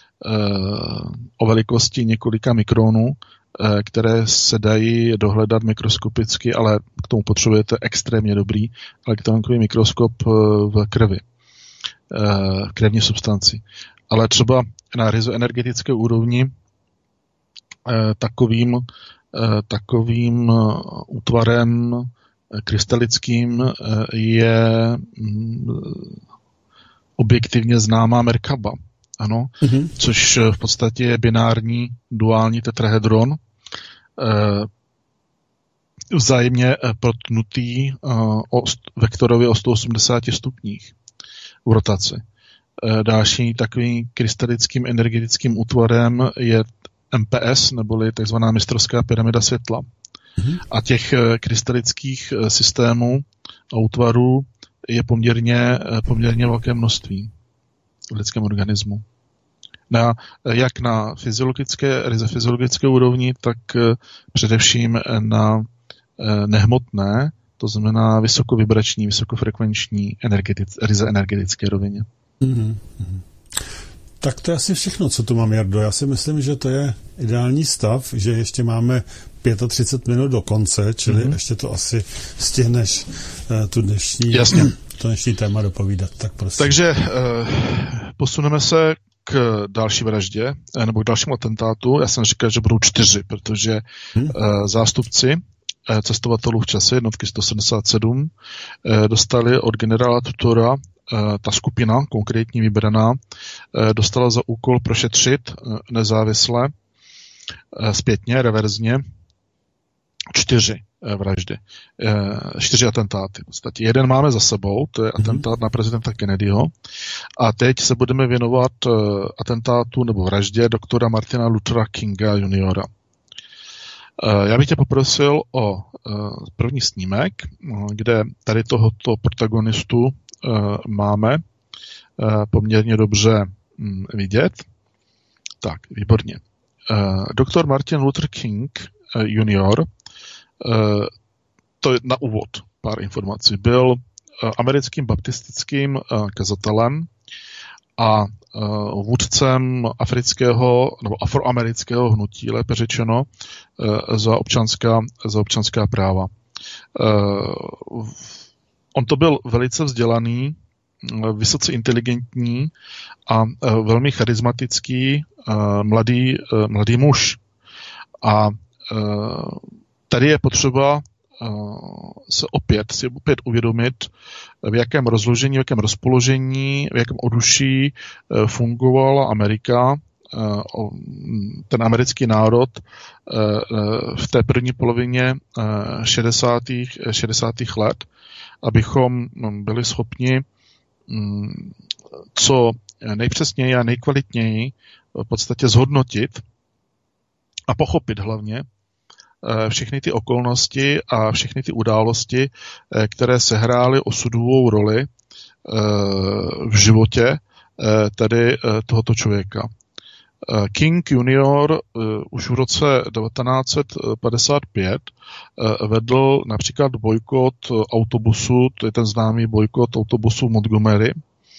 Speaker 4: o velikosti několika mikronů, které se dají dohledat mikroskopicky, ale k tomu potřebujete extrémně dobrý elektronový mikroskop v krvi, v krevní substanci. Ale třeba na rizoenergetické úrovni takovým, takovým útvarem krystalickým je objektivně známá Merkaba. Ano, mm-hmm. Což v podstatě je binární duální tetrahedron, vzájemně protnutý o vektorově o sto osmdesáti stupních v rotaci. Další takovým krystalickým energetickým útvarem je M P S, neboli takzvaná mistrovská pyramida světla. Mm-hmm. A těch krystalických systémů a útvarů je poměrně, poměrně velké množství v lidském organismu. Na, jak na fyziologické, ryze fyziologické úrovni, tak především na nehmotné, to znamená vysokovibrační, vysokofrekvenční energetic, ryze energetické rovině. Mm-hmm.
Speaker 3: Tak to je asi všechno, co tu mám, Jardo. Já si myslím, že to je ideální stav, že ještě máme třicet pět minut do konce, čili mm-hmm. ještě to asi stihneš uh, tu dnešní,
Speaker 4: Jasně.
Speaker 3: to dnešní téma dopovídat. Tak prosím.
Speaker 4: Takže uh, posuneme se k další vraždě, nebo k dalšímu atentátu. Já jsem říkal, že budou čtyři, protože hmm. uh, zástupci uh, cestovatelů v čase, jednotky sto sedmdesát sedm, uh, dostali od generála Tutora, uh, ta skupina, konkrétní vybraná, uh, dostala za úkol prošetřit uh, nezávisle, uh, zpětně, reverzně, čtyři vraždy. Čtyři atentáty. V podstatě jeden máme za sebou, to je atentát na prezidenta Kennedyho. A teď se budeme věnovat atentátu nebo vraždě doktora Martina Luthera Kinga juniora. Já bych tě poprosil o první snímek, kde tady tohoto protagonistu máme poměrně dobře vidět. Tak, výborně. Doktor Martin Luther King junior, to je na úvod pár informací, byl americkým baptistickým kazatelem a vůdcem afrického nebo afroamerického hnutí, lépe řečeno, za občanská, za občanská práva. On to byl velice vzdělaný, vysoce inteligentní a velmi charismatický mladý, mladý muž. A tady je potřeba se opět, si opět uvědomit, v jakém rozložení, v jakém rozpoložení, v jakém oduší fungovala Amerika, ten americký národ v té první polovině šedesátých let, abychom byli schopni co nejpřesněji a nejkvalitněji v podstatě zhodnotit a pochopit hlavně všechny ty okolnosti a všechny ty události, které sehrály osudovou roli v životě tedy tohoto člověka. King junior už v roce devatenáct set padesát pět vedl například bojkot autobusu, to je ten známý bojkot autobusu v Montgomery,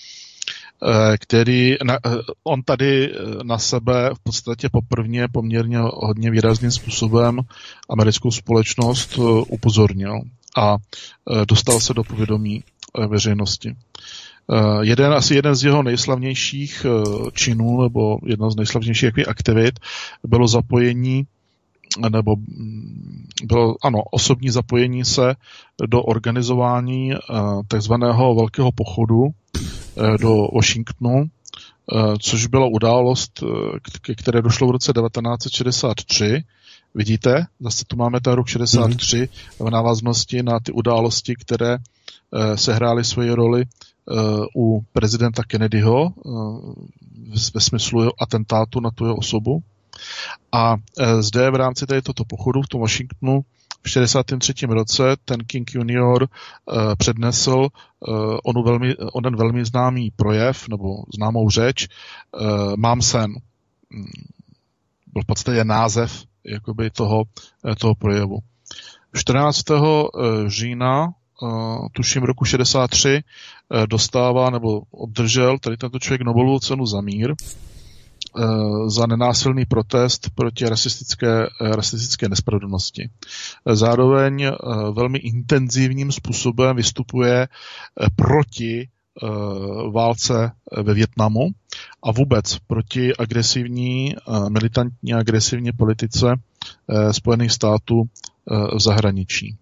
Speaker 4: který on tady na sebe v podstatě poprvně poměrně hodně výrazným způsobem americkou společnost upozornil a dostal se do povědomí veřejnosti. Jeden, asi jeden z jeho nejslavnějších činů nebo jedna z nejslavnějších aktivit bylo zapojení nebo bylo, ano, osobní zapojení se do organizování takzvaného velkého pochodu do Washingtonu, což byla událost, ke které došlo v roce devatenáct set šedesát tři. Vidíte, zase tu máme ten rok šedesát tři v návaznosti na ty události, které sehrály svoji roli u prezidenta Kennedyho ve smyslu atentátu na tu jeho osobu. A zde v rámci tohoto pochodu v tom Washingtonu v šedesátém třetím roce ten King junior přednesl onu velmi, onen velmi známý projev nebo známou řeč Mám sen. Byl v podstatě název jakoby toho, toho projevu. čtrnáctého října, tuším roku šedesát tři, dostává nebo obdržel tady tento člověk Nobelovu cenu za mír za nenásilný protest proti rasistické, rasistické nespravedlnosti. Zároveň velmi intenzivním způsobem vystupuje proti válce ve Vietnamu a vůbec proti agresivní, militantní agresivní politice Spojených států v zahraničí.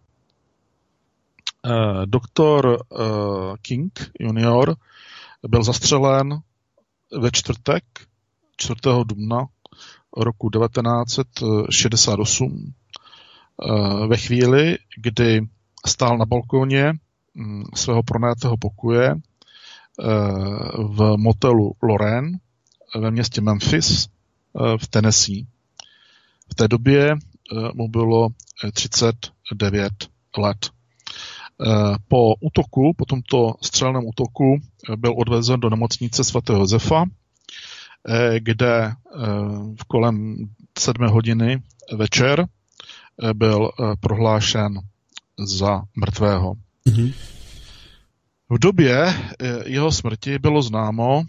Speaker 4: Doktor King junior byl zastřelen ve čtvrtek čtvrtého dubna roku devatenáct set šedesát osm ve chvíli, kdy stál na balkóně svého pronajatého pokoje v motelu Lorraine ve městě Memphis v Tennessee. V té době mu bylo třicet devět let. Po útoku, po tomto střelném útoku byl odvezen do nemocnice svatého Josefa, kde v kolem sedmé hodiny večer byl prohlášen za mrtvého. Mm-hmm. V době jeho smrti bylo známo,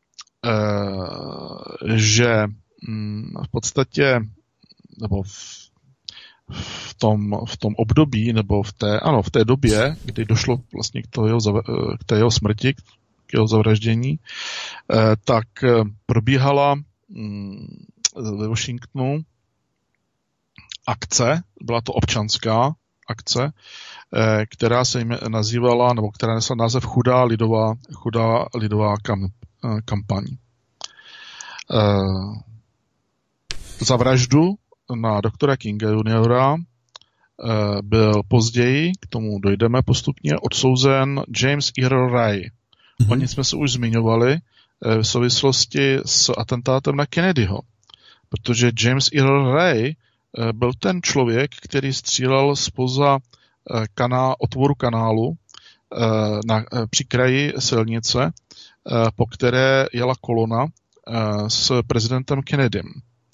Speaker 4: že v podstatě, nebo v v tom, v tom období, nebo v té, ano, v té době, kdy došlo vlastně k, toho jeho, k té jeho smrti, k jeho zavraždění, tak probíhala ve Washingtonu akce, byla to občanská akce, která se jim nazývala, nebo která nesla název Chudá lidová, chudá lidová kam, kampaň. Za vraždu na doktora Kinga juniora byl později, k tomu dojdeme postupně, odsouzen James Earl Ray. Mm-hmm. O něm jsme se už zmiňovali v souvislosti s atentátem na Kennedyho, protože James Earl Ray byl ten člověk, který střílel zpoza kanál, otvoru kanálu na, při kraji silnice, po které jela kolona s prezidentem Kennedym.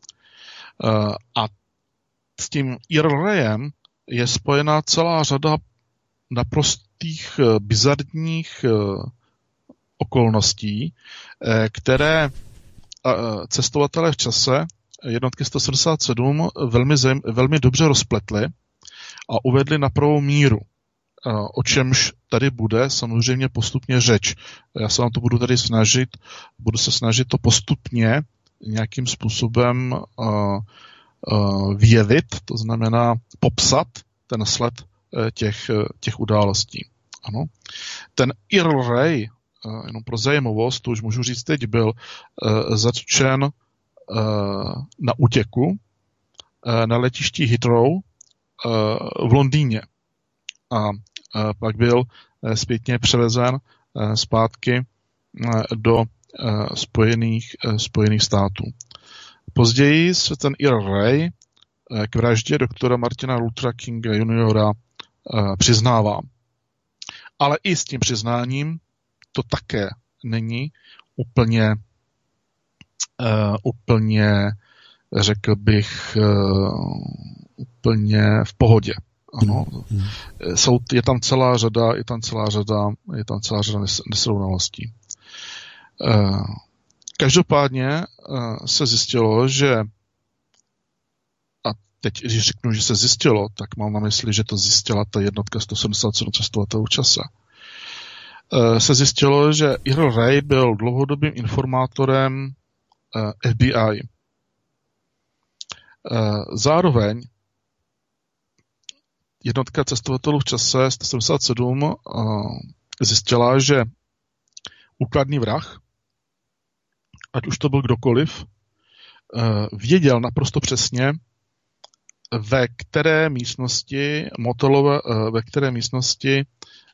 Speaker 4: A s tím Earl Rayem je spojena celá řada naprostých bizarních okolností, které cestovatelé v čase jednotky sto sedmdesát sedm velmi, zem, velmi dobře rozpletli a uvedli na pravou míru, o čemž tady bude samozřejmě postupně řeč. Já se vám to budu tady snažit, budu se snažit to postupně nějakým způsobem uh, uh, vyjevit, to znamená popsat ten sled uh, těch, uh, těch událostí. Ano. Ten Earl Ray, uh, jenom pro zajímavost, to už můžu říct teď, byl uh, zatčen uh, na útěku uh, na letišti Heathrow uh, v Londýně. A uh, pak byl uh, zpětně převezen uh, zpátky uh, do Spojených, Spojených států. Později se ten Earl Ray k vraždě doktora Martina Luthera Kinga juniora přiznává. Ale i s tím přiznáním to také není úplně uh, úplně, řekl bych, uh, úplně v pohodě. Ano. Mm. Jsou, je tam celá řada, je tam celá řada, je tam celá řada nesrovnalostí. Každopádně se zjistilo, že, a teď, když řeknu, že se zjistilo, tak mám na mysli, že to zjistila ta jednotka sto sedmdesát sedm cestovatelů v čase. Se zjistilo, že Earl Ray byl dlouhodobým informátorem F B I. Zároveň jednotka cestovatelů v čase sto sedmdesát sedm zjistila, že úkladný vrah, ať už to byl kdokoliv, věděl naprosto přesně, ve které místnosti motelové, ve které místnosti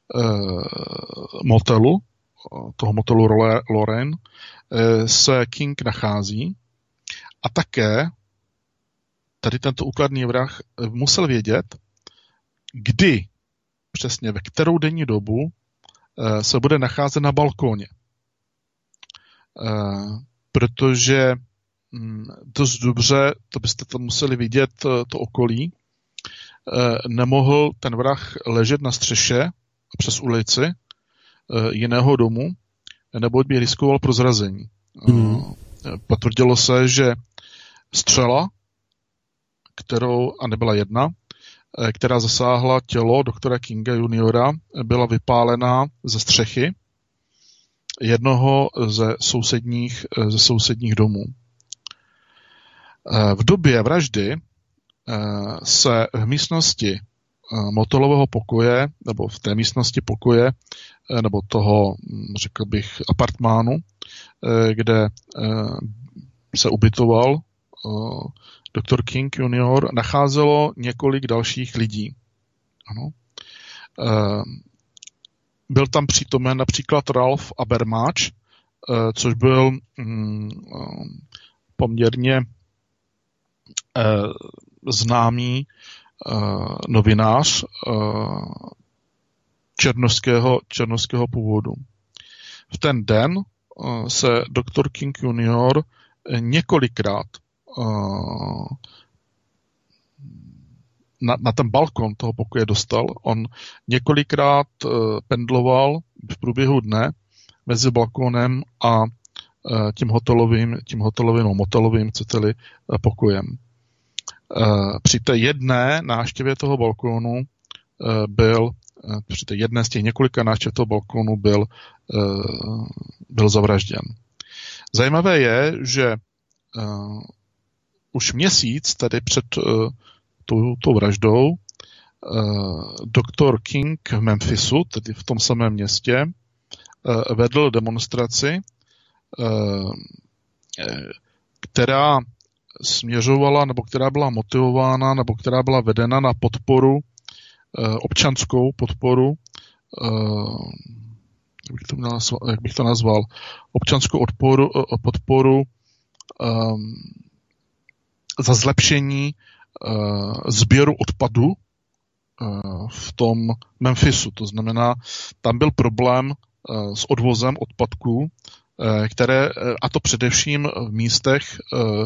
Speaker 4: motelu, toho motelu Lorraine, se King nachází. A také tady tento úkladný vrah musel vědět, kdy přesně, ve kterou denní dobu se bude nacházet na balkóně. Protože dost dobře, to byste tam museli vidět to okolí, nemohl ten vrah ležet na střeše přes ulici jiného domu, neboť by riskoval prozrazení. Hmm. Potvrdilo se, že střela, kterou, a nebyla jedna, která zasáhla tělo doktora Kinga juniora, byla vypálená ze střechy jednoho ze sousedních, ze sousedních domů. V době vraždy se v místnosti motelového pokoje, nebo v té místnosti pokoje, nebo toho, řekl bych, apartmánu, kde se ubytoval doktor King junior, nacházelo několik dalších lidí. Ano. Byl tam přítomen například Ralph Abermach, což byl poměrně známý novinář černošského, černošského původu. V ten den se doktor King junior několikrát na, na ten balkon toho pokoje dostal. On několikrát pendloval v průběhu dne mezi balkonem a tím hotelovým, tím hotelovým, no, motelovým, chcete-li, pokojem. Při té jedné návštěvě toho balkónu byl, při té jedné z těch několika návštěv toho balkónu byl, byl zavražděn. Zajímavé je, že už měsíc, tedy před tou, tou vraždou, doktor King v Memphisu, tedy v tom samém městě, vedl demonstraci, která směřovala, nebo která byla motivována, nebo která byla vedena na podporu, občanskou podporu, jak bych to, nazval, jak bych to nazval, občanskou odporu, podporu za zlepšení sběru odpadu v tom Memphisu. To znamená, tam byl problém s odvozem odpadků, které, a to především v místech,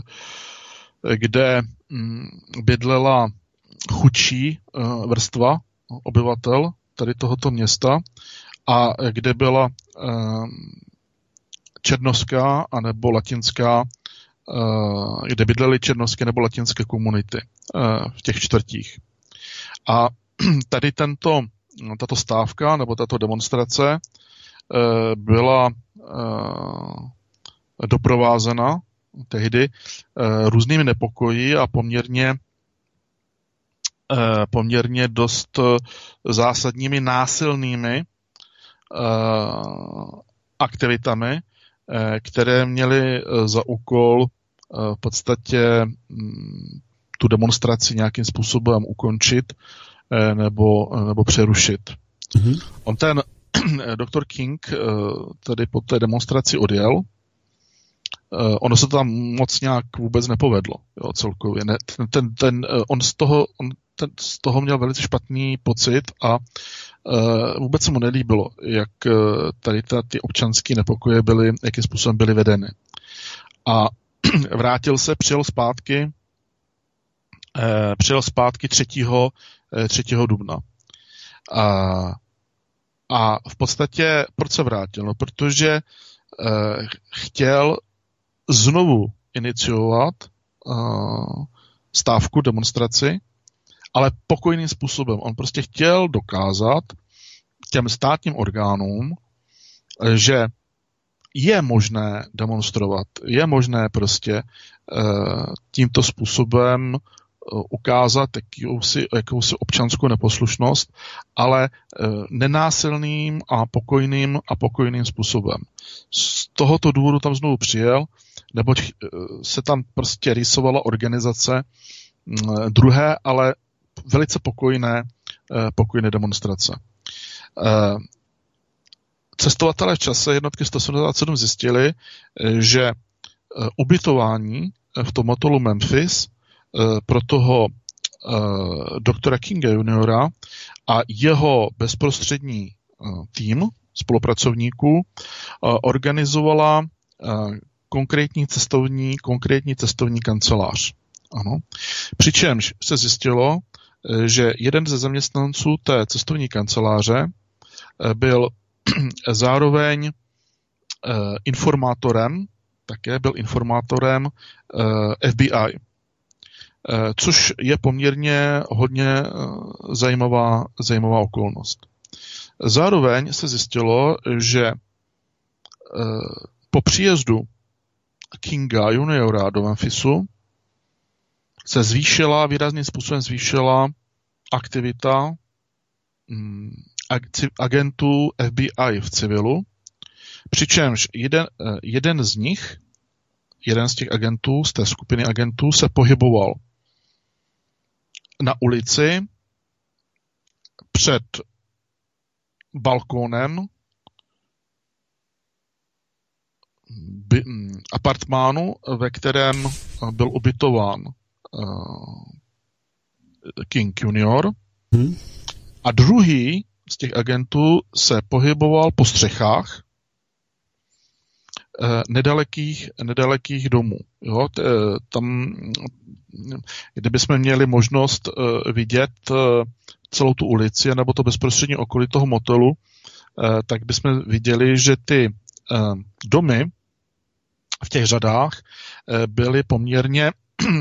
Speaker 4: kde bydlela chudší vrstva obyvatel tady tohoto města a kde byla černošská anebo latinská, kde bydlely černošské nebo latinské komunity v těch čtvrtích. A tady tento, tato stávka nebo tato demonstrace byla doprovázena tehdy různými nepokoji a poměrně poměrně dost zásadními násilnými aktivitami, které měly za úkol v podstatě tu demonstraci nějakým způsobem ukončit nebo, nebo přerušit. Mm-hmm. On ten doktor King tedy po té demonstraci odjel. Ono se tam moc nějak vůbec nepovedlo, jo, celkově. Ne, ten, ten, ten, on z toho, on ten, z toho měl velice špatný pocit a uh, vůbec se mu nelíbilo, jak uh, tady ta, ty občanské nepokoje byly, jakým způsobem byly vedeny. A vrátil se, přijel zpátky, uh, přijel zpátky třetího dubna. A, a v podstatě, proč se vrátil? No, protože uh, chtěl znovu iniciovat uh, stávku, demonstraci, ale pokojným způsobem. On prostě chtěl dokázat těm státním orgánům, že je možné demonstrovat, je možné prostě uh, tímto způsobem uh, ukázat jakousi, jakousi občanskou neposlušnost, ale uh, nenásilným a pokojným a pokojným způsobem. Z tohoto důvodu tam znovu přijel, neboť se tam prostě rýsovala organizace druhé, ale velice pokojné, pokojné demonstrace. Cestovatelé v čase jednotky sto sedmdesát sedm zjistili, že ubytování v tom motelu Memphis pro toho doktora Kinga juniora a jeho bezprostřední tým spolupracovníků organizovala konkrétní cestovní, konkrétní cestovní kancelář. Ano. Přičemž se zjistilo, že jeden ze zaměstnanců té cestovní kanceláře byl zároveň informátorem, také byl informátorem F B I, což je poměrně hodně zajímavá, zajímavá okolnost. Zároveň se zjistilo, že po příjezdu Kinga juniora do Memphisu se zvýšila, výrazným způsobem zvýšila aktivita agentů F B I v civilu, přičemž jeden, jeden z nich, jeden z těch agentů, z té skupiny agentů se pohyboval na ulici před balkónem by, apartmánu, ve kterém byl ubytován uh, King junior. Hmm. A druhý z těch agentů se pohyboval po střechách uh, nedalekých, nedalekých domů. Jo? T, tam, kdybychom měli možnost uh, vidět uh, celou tu ulici, nebo to bezprostřední okolí toho motelu, uh, tak bychom viděli, že ty uh, domy v těch řadách byly poměrně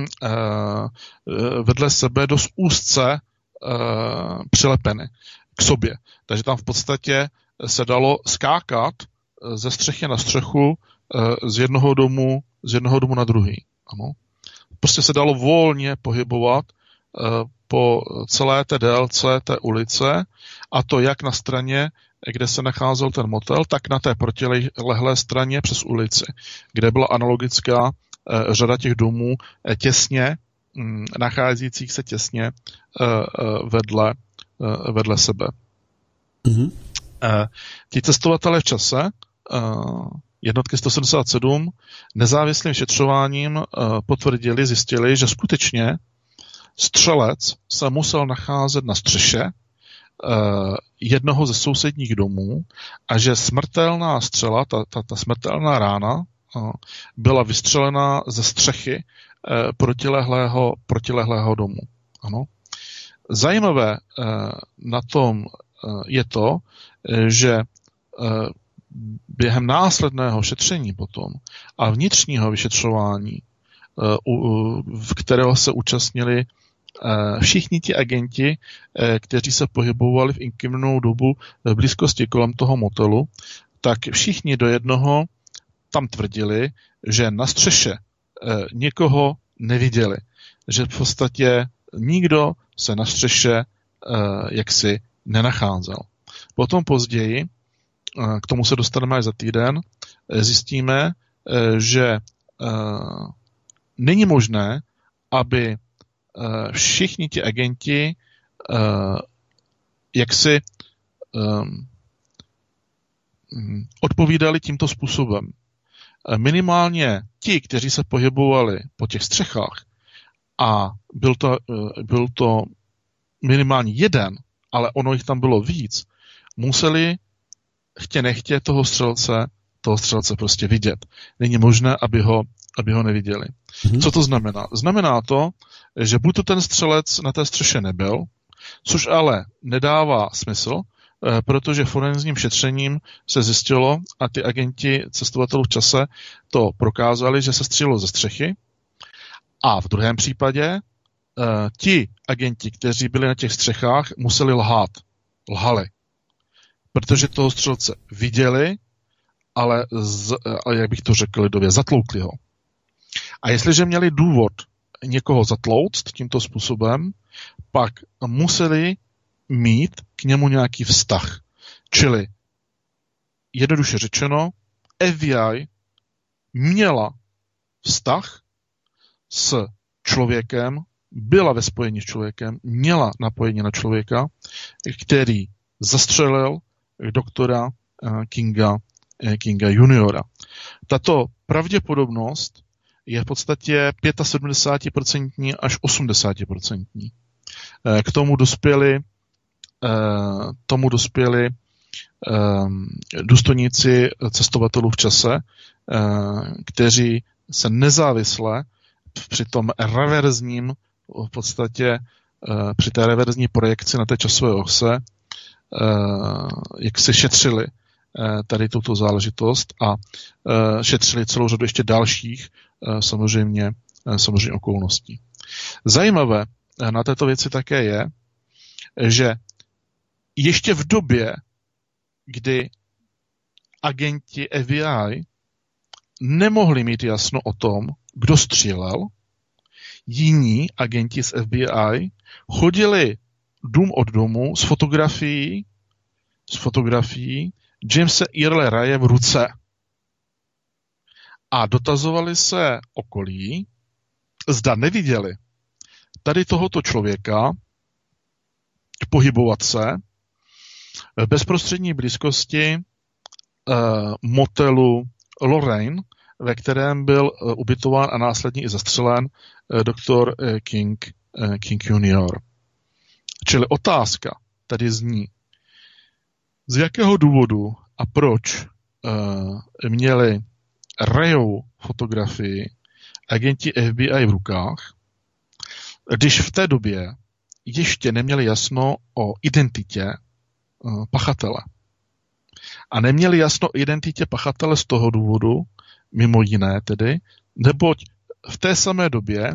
Speaker 4: vedle sebe dost úzce přilepeny k sobě. Takže tam v podstatě se dalo skákat ze střechy na střechu z jednoho domu, z jednoho domu na druhý. Ano. Prostě se dalo volně pohybovat po celé té délce té ulice, a to jak na straně, kde se nacházel ten motel, tak na té protilehlé straně přes ulici, kde byla analogická eh, řada těch domů eh, těsně, hm, nacházících se těsně eh, vedle, eh, vedle sebe. Mm-hmm. Eh, ti cestovatelé v čase, eh, jednotky sto sedmdesát sedm, nezávislým vyšetřováním eh, potvrdili, zjistili, že skutečně střelec se musel nacházet na střeše jednoho ze sousedních domů a že smrtelná střela, ta, ta, ta smrtelná rána byla vystřelena ze střechy protilehlého, protilehlého domu. Ano. Zajímavé na tom je to, že během následného šetření potom a vnitřního vyšetřování, v kterého se účastnili všichni ti agenti, kteří se pohybovali v intimnou dobu v blízkosti kolem toho motelu, tak všichni do jednoho tam tvrdili, že na střeše někoho neviděli. Že v podstatě nikdo se na střeše jaksi nenacházel. Potom později, k tomu se dostaneme až za týden, zjistíme, že není možné, aby všichni ti agenti uh, jaksi um, odpovídali tímto způsobem. Minimálně ti, kteří se pohybovali po těch střechách, a byl to, uh, byl to minimálně jeden, ale ono jich tam bylo víc, museli chtě nechtě toho střelce, toho střelce prostě vidět. Není možné, aby ho, aby ho neviděli. Mm-hmm. Co to znamená? Znamená to, že buď to ten střelec na té střeše nebyl, což ale nedává smysl, protože forenzním šetřením se zjistilo a ty agenti cestovatelů v čase to prokázali, že se střílelo ze střechy. A v druhém případě ti agenti, kteří byli na těch střechách, museli lhát. Lhali. Protože toho střelce viděli, ale, z, ale jak bych to řekl lidově, zatloukli ho. A jestliže měli důvod někoho zatlouct tímto způsobem, pak museli mít k němu nějaký vztah. Čili, jednoduše řečeno, F B I měla vztah s člověkem, byla ve spojení s člověkem, měla napojení na člověka, který zastřelil doktora Kinga, Kinga juniora. Tato pravděpodobnost je v podstatě sedmdesát pět procent až osmdesát procent. K tomu dospěli, tomu dospěli důstojníci cestovatelů v čase, kteří se nezávisle při tom reverzním v podstatě při té reverzní projekci na té časové ose jak se šetřili tady tuto záležitost a šetřili celou řadu ještě dalších samozřejmě, samozřejmě okolností. Zajímavé na této věci také je, že ještě v době, kdy agenti F B I nemohli mít jasno o tom, kdo střílel, jiní agenti z F B I chodili dům od domu s fotografií, s fotografií Jamese Earle Raye v ruce a dotazovali se okolí, zda neviděli tady tohoto člověka pohybovat se v bezprostřední blízkosti uh, motelu Lorraine, ve kterém byl uh, ubytován a následně i zastřelen uh, doktor uh, King, uh, King junior. Čili otázka tady zní, z jakého důvodu a proč uh, měli Rayovu fotografii agenti F B I v rukách, když v té době ještě neměli jasno o identitě uh, pachatele. A neměli jasno o identitě pachatele z toho důvodu, mimo jiné tedy, neboť v té samé době,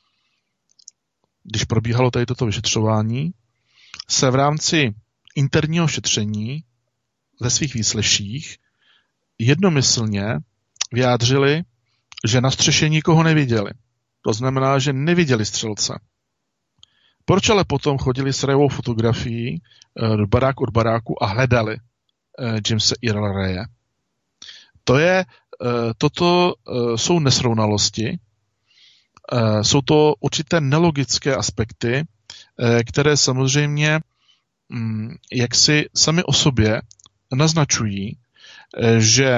Speaker 4: když probíhalo tady toto vyšetřování, se v rámci interního šetření ve svých výsleších jednomyslně vyjádřili, že na střeše nikoho neviděli. To znamená, že neviděli střelce. Proč ale potom chodili s Rayovou fotografií do barák od baráku a hledali Jamese Earle Raye? To je, toto jsou nesrovnalosti, jsou to určité nelogické aspekty, které samozřejmě jaksi sami o sobě naznačují, že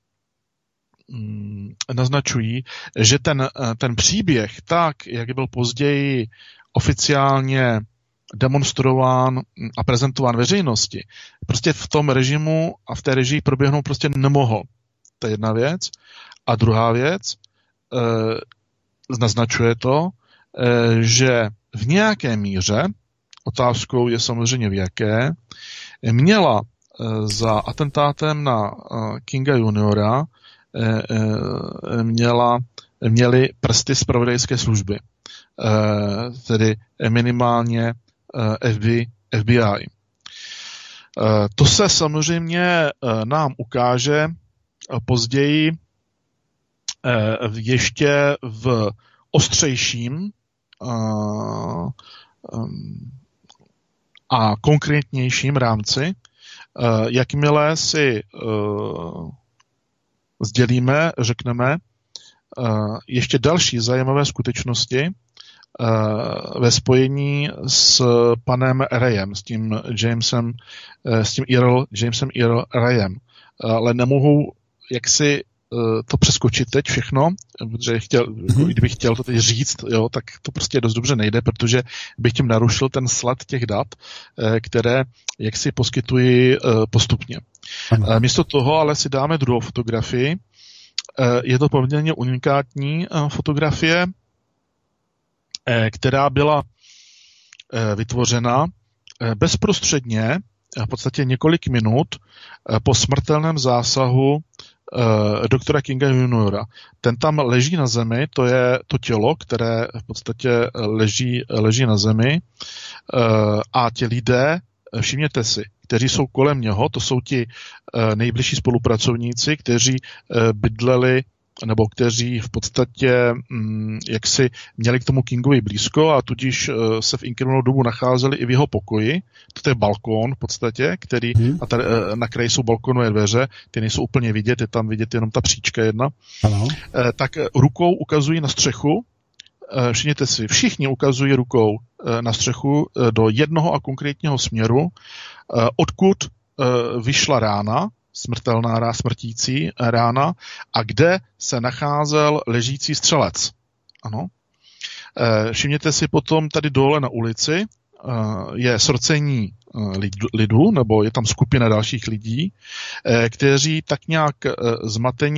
Speaker 4: naznačují, že ten, ten příběh tak, jak byl později oficiálně demonstrován a prezentován veřejnosti, prostě v tom režimu a v té režii proběhnout prostě nemohl. To je jedna věc. A druhá věc, eh, naznačuje to, eh, že v nějaké míře, otázkou je samozřejmě v jaké, měla eh, za atentátem na eh, Kinga juniora eh, eh, měla, měly prsty zpravodajské služby. Eh, tedy minimálně eh, F B, F B I. Eh, to se samozřejmě eh, nám ukáže eh, později eh, ještě v ostřejším eh, a konkrétnějším rámci, eh, jakmile si eh, sdělíme, řekneme eh, ještě další zajímavé skutečnosti ve spojení s panem Rayem, s tím Jamesem, s tím Earl, Jamesem Earle Rayem. Ale nemohu jaksi to přeskočit teď všechno, protože chtěl, kdybych chtěl to teď říct, jo, tak to prostě dost dobře nejde, protože bych tím narušil ten sled těch dat, které jaksi poskytuji postupně. Ano. Místo toho ale si dáme druhou fotografii. Je to poměrně unikátní fotografie, která byla vytvořena bezprostředně, v podstatě několik minut po smrtelném zásahu doktora Kinga juniora. Ten tam leží na zemi, to je to tělo, které v podstatě leží, leží na zemi a ti lidé, všimněte si, kteří jsou kolem něho, to jsou ti nejbližší spolupracovníci, kteří bydleli nebo kteří v podstatě hm, jaksi měli k tomu Kingovi blízko a tudíž uh, se v inkriminovanou dobu nacházeli i v jeho pokoji. To je balkón v podstatě, který, hmm. a tady, uh, na kraji jsou balkonové dveře, ty nejsou úplně vidět, je tam vidět jenom ta příčka jedna. Uh, tak uh, rukou ukazují na střechu, uh, všimněte si, všichni ukazují rukou uh, na střechu uh, do jednoho a konkrétního směru, uh, odkud uh, vyšla rána, smrtelná rána, smrtící rána, a kde se nacházel ležící střelec. Ano. E, všimněte si potom tady dole na ulici e, je srcení lidu, nebo je tam skupina dalších lidí, e, kteří tak nějak e, zmateně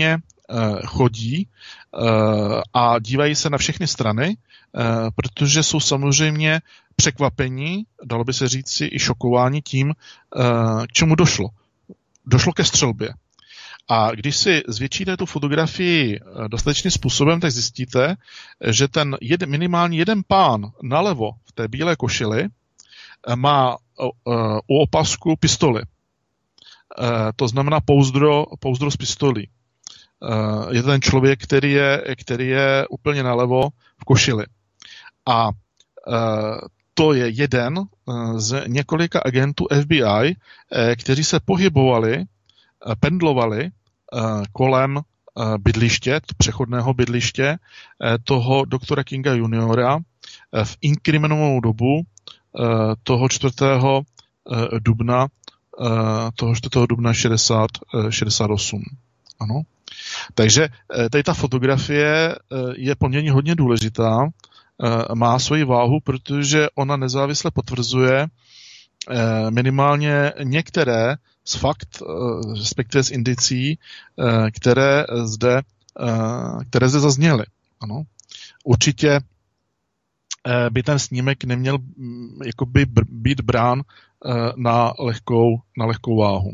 Speaker 4: chodí a dívají se na všechny strany, protože jsou samozřejmě překvapení, dalo by se říci i šokováni tím, k čemu došlo. Došlo ke střelbě. A když si zvětšíte tu fotografii dostatečným způsobem, tak zjistíte, že ten jed, minimálně jeden pán nalevo v té bílé košili má u opasku pistoli. To znamená pouzdro, pouzdro z pistolí. Je to ten člověk, který je, který je úplně nalevo v košili. A to je jeden z několika agentů F B I, kteří se pohybovali, pendlovali kolem bydliště, přechodného bydliště toho doktora Kinga juniora v inkriminovanou dobu toho čtvrtého dubna toho čtvrtého dubna šedesát, šedesát osm. Ano. Takže tady ta fotografie je poměrně hodně důležitá, má svoji váhu, protože ona nezávisle potvrzuje minimálně některé z fakt, respektive z indicí, které zde, které zde zazněly. Ano. Určitě by ten snímek neměl jakoby být brán na lehkou, na lehkou váhu.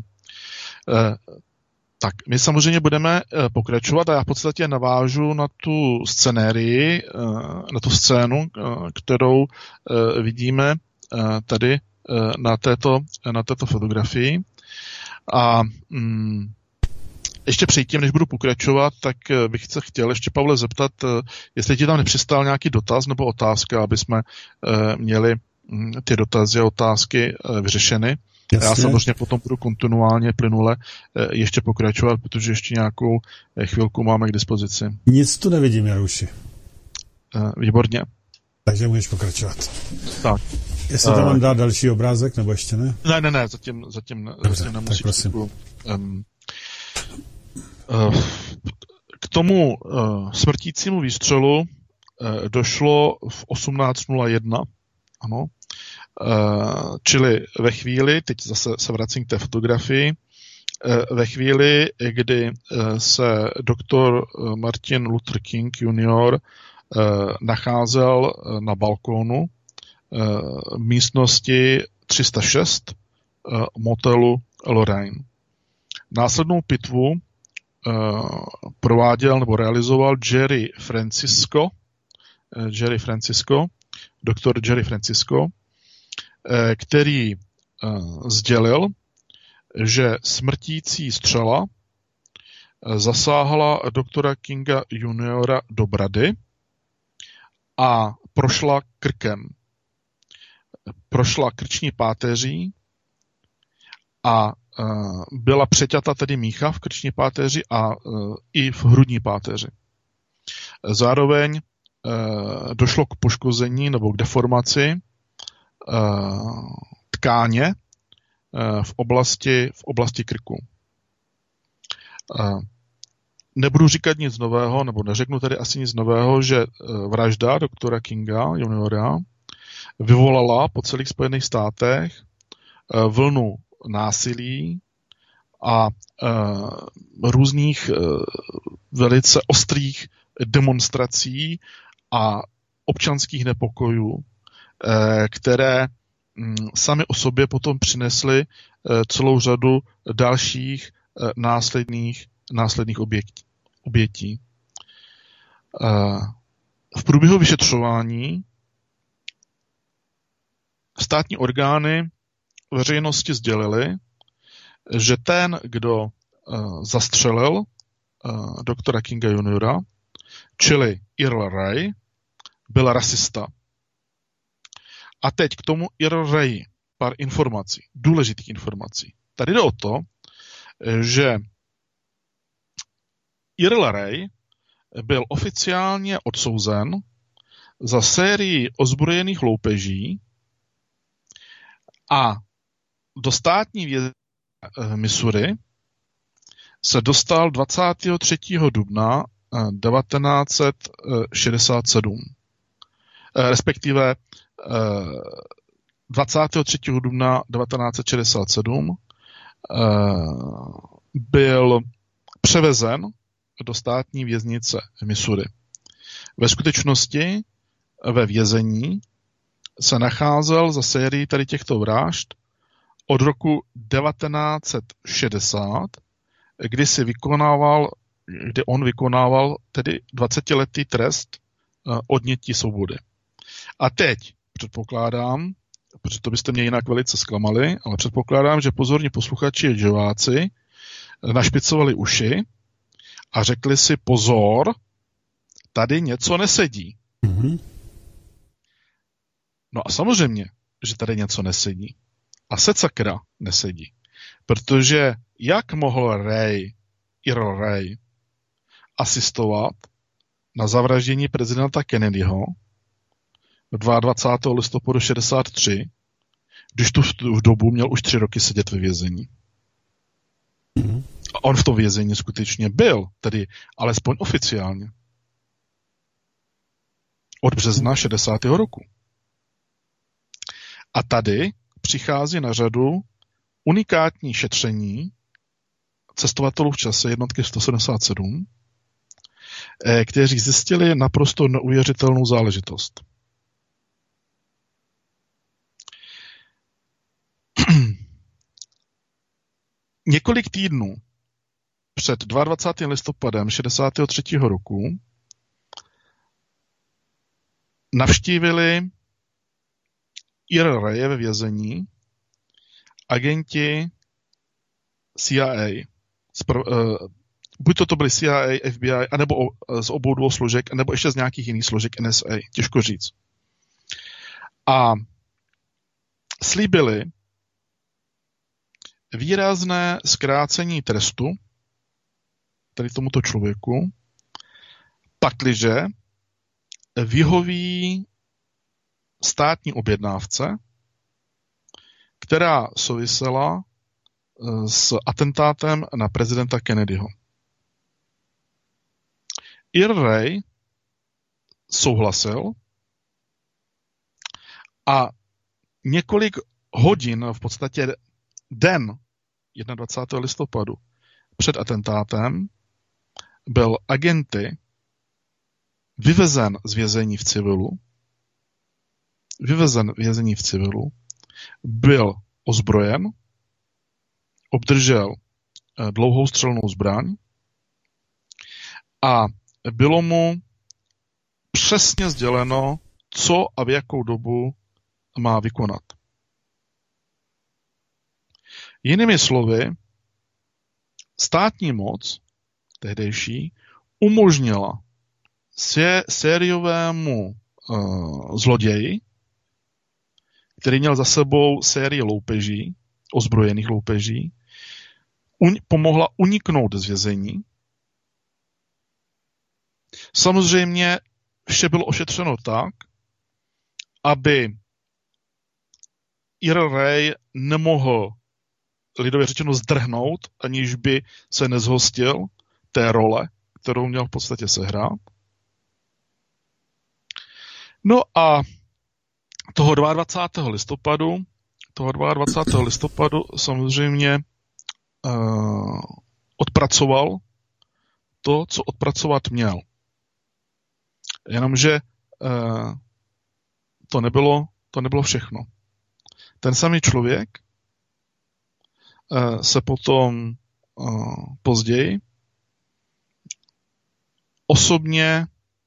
Speaker 4: Tak, my samozřejmě budeme pokračovat a já v podstatě navážu na tu scenérii, na tu scénu, kterou vidíme tady na této, na této fotografii. A mm, ještě předtím, než budu pokračovat, tak bych se chtěl ještě, Pavle, zeptat, jestli ti tam nepřistál nějaký dotaz nebo otázka, aby jsme měli ty dotazy a otázky vyřešeny. Jasně. Já samozřejmě potom budu kontinuálně plynule ještě pokračovat, protože ještě nějakou chvilku máme k dispozici.
Speaker 3: Nic tu nevidím, Jarouši.
Speaker 4: Výborně.
Speaker 3: Takže můžeš pokračovat.
Speaker 4: Tak.
Speaker 3: Jestli tam mám dát další obrázek, nebo ještě ne?
Speaker 4: Ne, ne, ne, zatím, zatím,
Speaker 3: Dobře,
Speaker 4: zatím nemusíš.
Speaker 3: prosím.
Speaker 4: Um, uh, k tomu uh, smrtícímu výstřelu uh, došlo v osmnáct nula jedna, ano. Uh, čili ve chvíli, teď zase se vracím k té fotografii, uh, ve chvíli, kdy uh, se doktor Martin Luther King junior uh, nacházel uh, na balkónu uh, místnosti tři sta šest uh, motelu Lorraine. Následnou pitvu uh, prováděl nebo realizoval Jerry Francisco, uh, Jerry Francisco, doktor Jerry Francisco, který sdělil, že smrtící střela zasáhla doktora Kinga juniora do brady a prošla krkem. Prošla krční páteří a byla přeťata tedy mícha v krční páteři a i v hrudní páteři. Zároveň došlo k poškození nebo k deformaci tkáně v oblasti, v oblasti krku. Nebudu říkat nic nového, nebo neřeknu tady asi nic nového, že vražda doktora Kinga juniora vyvolala po celých Spojených státech vlnu násilí a různých velice ostrých demonstrací a občanských nepokojů, které sami o sobě potom přinesly celou řadu dalších následných, následných obětí. V průběhu vyšetřování státní orgány veřejnosti sdělily, že ten, kdo zastřelil doktora Kinga juniora, čili Earl Ray, byl rasista. A teď k tomu Earl Ray pár informací, důležitých informací. Tady jde o to, že Earl Ray byl oficiálně odsouzen za sérii ozbrojených loupeží a do státní vězení Missouri se dostal dvacátého třetího dubna devatenáct set šedesát sedm. Respektive dvacátého třetího dubna devatenáct set šedesát sedm byl převezen do státní věznice v Missouri. Ve skutečnosti ve vězení se nacházel za sérii tady těchto vražd od roku devatenáct set šedesát, kdy si vykonával, kdy on vykonával tedy dvacetiletý trest odnětí svobody. A teď předpokládám, protože to byste mě jinak velice zklamali, ale předpokládám, že pozorní posluchači a diváci našpicovali uši a řekli si pozor, tady něco nesedí. Mm-hmm. No a samozřejmě, že tady něco nesedí. A se sakra nesedí. Protože jak mohl Ray, Earl Ray, asistovat na zavraždění prezidenta Kennedyho dvacátého druhého listopadu šedesát tři, když tu v dobu měl už tři roky sedět ve vězení. Mm-hmm. A on v tom vězení skutečně byl, tedy alespoň oficiálně. Od března šedesátého roku. A tady přichází na řadu unikátní šetření cestovatelů v čase jednotky sto sedmdesát sedm, kteří zjistili naprosto neuvěřitelnou záležitost. Několik týdnů před dvacátým druhým listopadem šedesátého třetího roku navštívili Earl Raye ve vězení agenti C I A. Spr- uh, buď to, to byly C I A, F B I, anebo o, z obou dvou složek, nebo ještě z nějakých jiných složek N S A. Těžko říct. A slíbili výrazné zkrácení trestu tady tomuto člověku, pakliže vyhoví státní objednávce, která souvisela s atentátem na prezidenta Kennedyho. Earl Ray souhlasil a několik hodin, v podstatě den dvacátého prvního listopadu před atentátem byl agenty vyvezen z vězení v civilu, vyvezen vězení v civilu, byl ozbrojen, obdržel dlouhou střelnou zbraň a bylo mu přesně sděleno, co a v jakou dobu má vykonat. Jinými slovy, státní moc tehdejší umožnila sé- sériovému uh, zloději, který měl za sebou sérii loupeží, ozbrojených loupeží, un- pomohla uniknout z vězení. Samozřejmě vše bylo ošetřeno tak, aby Earl Ray nemohl lidově řečeno zdrhnout, aniž by se nezhostil té role, kterou měl v podstatě sehrát. No a toho dvacátého druhého listopadu, toho dvacátého druhého listopadu samozřejmě uh, odpracoval to, co odpracovat měl. Jenomže uh, to nebylo, to nebylo všechno. Ten samý člověk uh, se potom uh, později osobně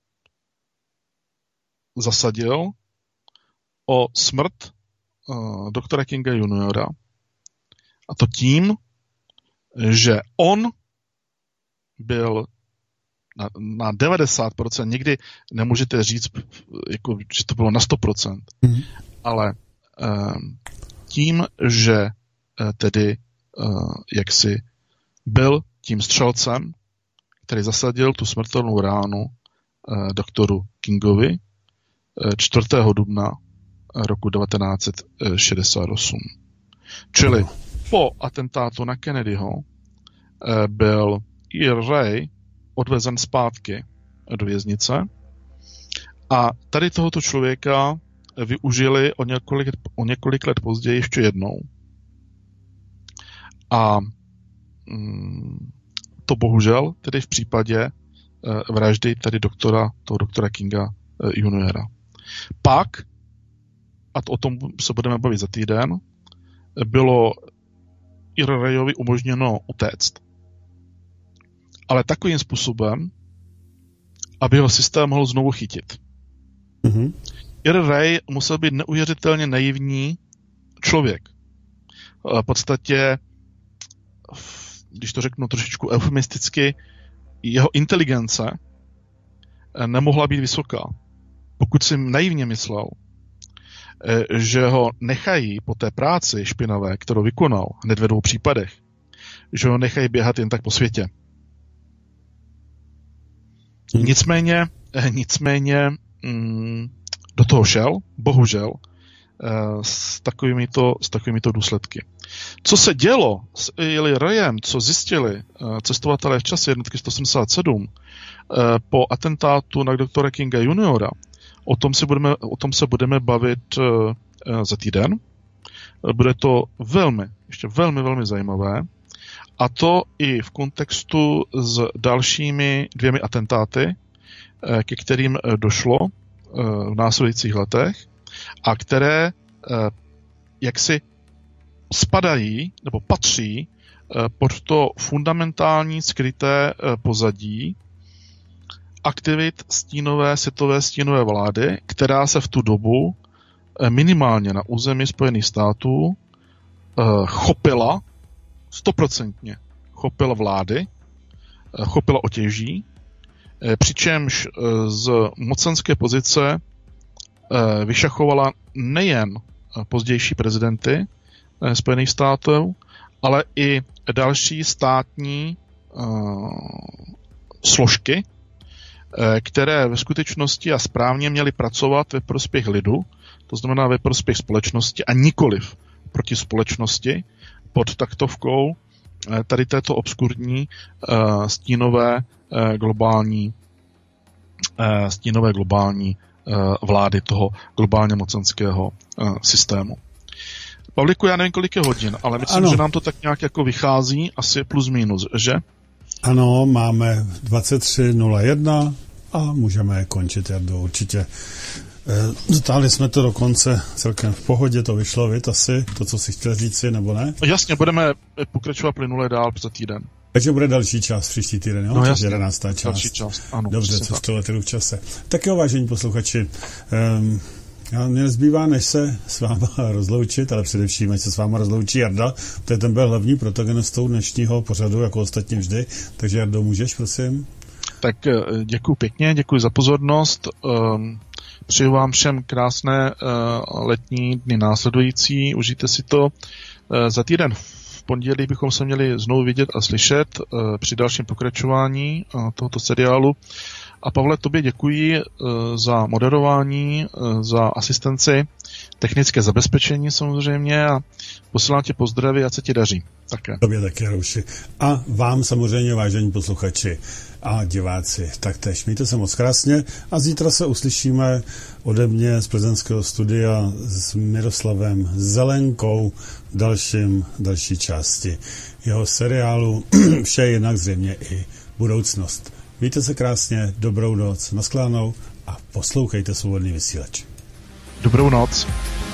Speaker 4: zasadil o smrt uh, doktora Kinga juniora. A to tím, že on byl na, na devadesát procent, nikdy nemůžete říct, jako, že to bylo na sto procent, mm-hmm. ale uh, tím, že uh, tedy uh, jaksi byl tím střelcem, který zasadil tu smrtelnou ránu uh, doktoru Kingovi uh, čtvrtého dubna roku devatenáct set šedesát osm. Čili po atentátu na Kennedyho uh, byl Earl Ray odvezen zpátky do věznice a tady tohoto člověka využili o několik, o několik let později ještě jednou. A mm, to bohužel tedy v případě vraždy tedy doktora, toho doktora Kinga juniora. Pak, a to o tom se budeme bavit za týden, bylo Ira Rayovi umožněno utéct. Ale takovým způsobem, aby ho systém mohl znovu chytit.
Speaker 3: Mm-hmm.
Speaker 4: Ira Ray musel být neuvěřitelně naivní člověk. V podstatě, když to řeknu trošičku eufemisticky, jeho inteligence nemohla být vysoká. Pokud si naivně myslel, že ho nechají po té práci špinavé, kterou vykonal hned ve dvou případech, že ho nechají běhat jen tak po světě. Hmm. Nicméně, nicméně mm, do toho šel, bohužel, s takovýmito, s takovýmito důsledky. Co se dělo s Ira Rayem, co zjistili cestovatelé v čase jednotky sto sedmdesát sedm po atentátu na doktora Kinga juniora, o tom se budeme, o tom se budeme bavit za týden. Bude to velmi, ještě velmi, velmi zajímavé. A to i v kontextu s dalšími dvěmi atentáty, ke kterým došlo v následujících letech a které jaksi spadají nebo patří pod to fundamentální skryté pozadí aktivit stínové, světové stínové vlády, která se v tu dobu minimálně na území Spojených států chopila, stoprocentně chopila vlády, chopila otěží, přičemž z mocenské pozice vyšachovala nejen pozdější prezidenty Spojených států, ale i další státní složky, které ve skutečnosti a správně měly pracovat ve prospěch lidu, to znamená ve prospěch společnosti a nikoliv proti společnosti pod taktovkou tady této obskurní stínové globální stínové globální vlády toho globálně mocenského systému. Pavliku, já nevím, kolik je hodin, ale myslím, ano. že nám to tak nějak jako vychází, asi plus minus, že?
Speaker 3: Ano, máme dvacet tři nula jedna a můžeme končit, Jardo, určitě. Dotáhli jsme to dokonce celkem v pohodě, to vyšlo, viď, asi, to, co si chtěl říci, nebo ne?
Speaker 4: Jasně, budeme pokračovat plynule dál za týden.
Speaker 3: Takže bude další čas příští týden, jo?
Speaker 4: No jasně,
Speaker 3: jedenáctá část.
Speaker 4: Další čas, ano.
Speaker 3: Dobře, cestovatelů v čase. Tak jo, vážení posluchači, um, já mě nezbývá, než se s váma rozloučit, ale především, ať se s váma rozloučí Jarda, protože ten byl hlavní protagonistou dnešního pořadu, jako ostatně vždy. Takže Jardo, můžeš, prosím?
Speaker 4: Tak děkuji pěkně, děkuji za pozornost. Um, přeju vám všem krásné uh, letní dny následující, užijte si to. Uh, za týden v pondělí bychom se měli znovu vidět a slyšet uh, při dalším pokračování uh, tohoto seriálu. A Pavle, tobě děkuji uh, za moderování, uh, za asistenci, technické zabezpečení samozřejmě a posílám ti pozdravy a se ti daří. Také.
Speaker 3: Tobě taky, Rouši. A vám samozřejmě, vážení posluchači a diváci, taktéž. Mějte se moc krásně a zítra se uslyšíme ode mě z plzeňského studia s Miroslavem Zelenkou v dalším, další části jeho seriálu Vše je jinak, zřejmě i budoucnost. Mějte se krásně, dobrou noc, nashledanou a poslouchejte Svobodný vysílač.
Speaker 4: Dobrou noc.